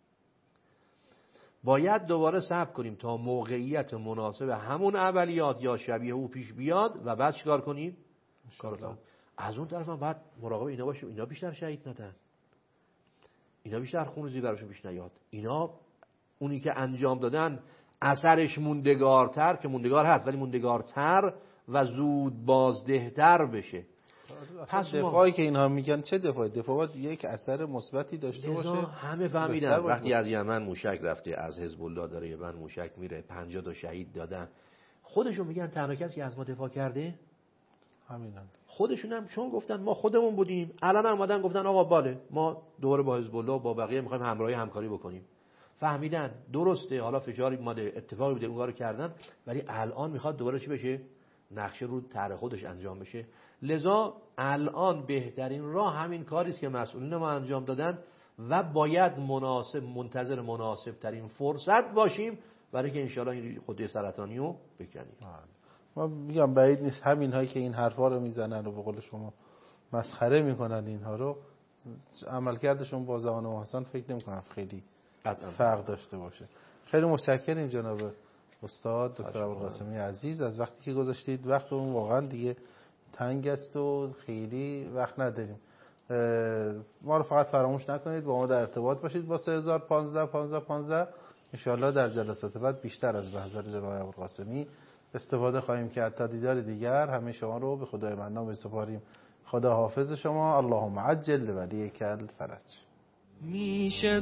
باید دوباره صبر کنیم تا موقعیت مناسب همون عملیات یا شبیه او پیش بیاد و بعد چیکار کنیم؟ از اون طرف هم باید مراقب اینا باشیم، اینا بیشتر شهید ندن، اینا بیشتر خونریزی براشون پیش نیاد، اینا اونی که انجام دادن اثرش موندگارتر، که موندگار هست ولی موندگارتر و زود بازدهتر بشه. پس دفاعی که اینها میگن چه دفاعی؟ دفاع باید یک اثر مثبتی داشته باشه. همه فهمیدن وقتی از یمن موشک رفته، از حزب الله داره یمن موشک میره، 50 تا شهید دادن، خودشون میگن تنها کسی که از ما دفاع کرده همینن. خودشون هم چون گفتن ما خودمون بودیم، الان هم اومدن گفتن آقا باله ما دوباره با حزب الله با بقیه میخوایم همکاری بکنیم. فهمیدن درسته، حالا فشاری اومده، اتفاقی بوده، اون کارو کردن، ولی الان میخواد دوباره چی بشه؟ نقشه رو طرح خودش انجام بشه. لذا الان بهترین راه همین کاری است که مسئولین ما انجام دادن و باید منتظر مناسب ترین فرصت باشیم برای که انشالله این خودی سرطانی رو بکنیم. ما میگم بعید نیست همین هایی که این حرفا رو میزنن و به قول شما مسخره میکنن اینها رو، عملکردشون با زمان محسن فکر نمیکنم خیلی فرق داشته باشه. خیلی متشکرم جناب استاد دکتر ابوالقاسمی عزیز از وقتی که گذاشتید. وقتمون واقعا دیگه تنگ است و خیلی وقت نداریم. ما رو فقط فراموش نکنید با ما در ارتباط باشید با 3015 ان شاءالله در جلسات بعد بیشتر از محضر جناب ابوالقاسمی استفاده خواهیم کرد. تا دیدار دیگر همه شما رو به خدای منان میسپاریم. خدا حافظ شما. اللهم عجل ولیک الفرج. میشه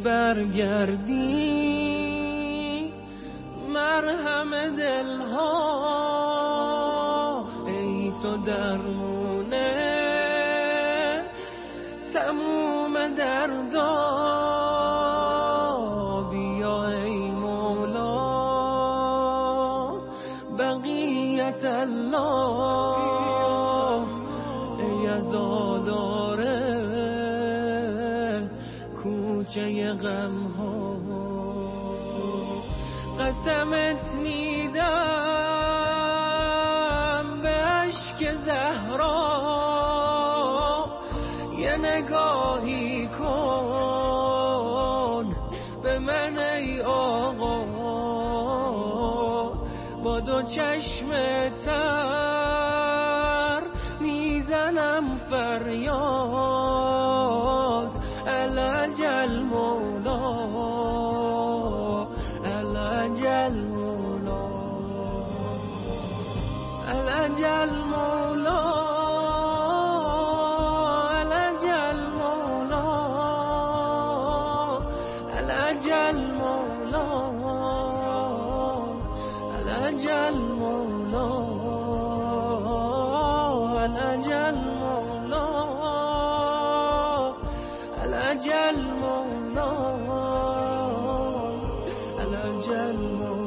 برگردی مرهم دلها، ای تو درمونه تموم دردا، بیا ای مولا بقیت الله، ای عزاداره کوچه غم ها، قسمت میدم به اشک زهرا، یه نگاهی کن به من ای آقا، با دو چشم تر میزنم فریاد، العجل مولا العجل مولا العجل مولا العجل مولا العجل مولا العجل مولا العجل مولا العجل مولا العجل مولا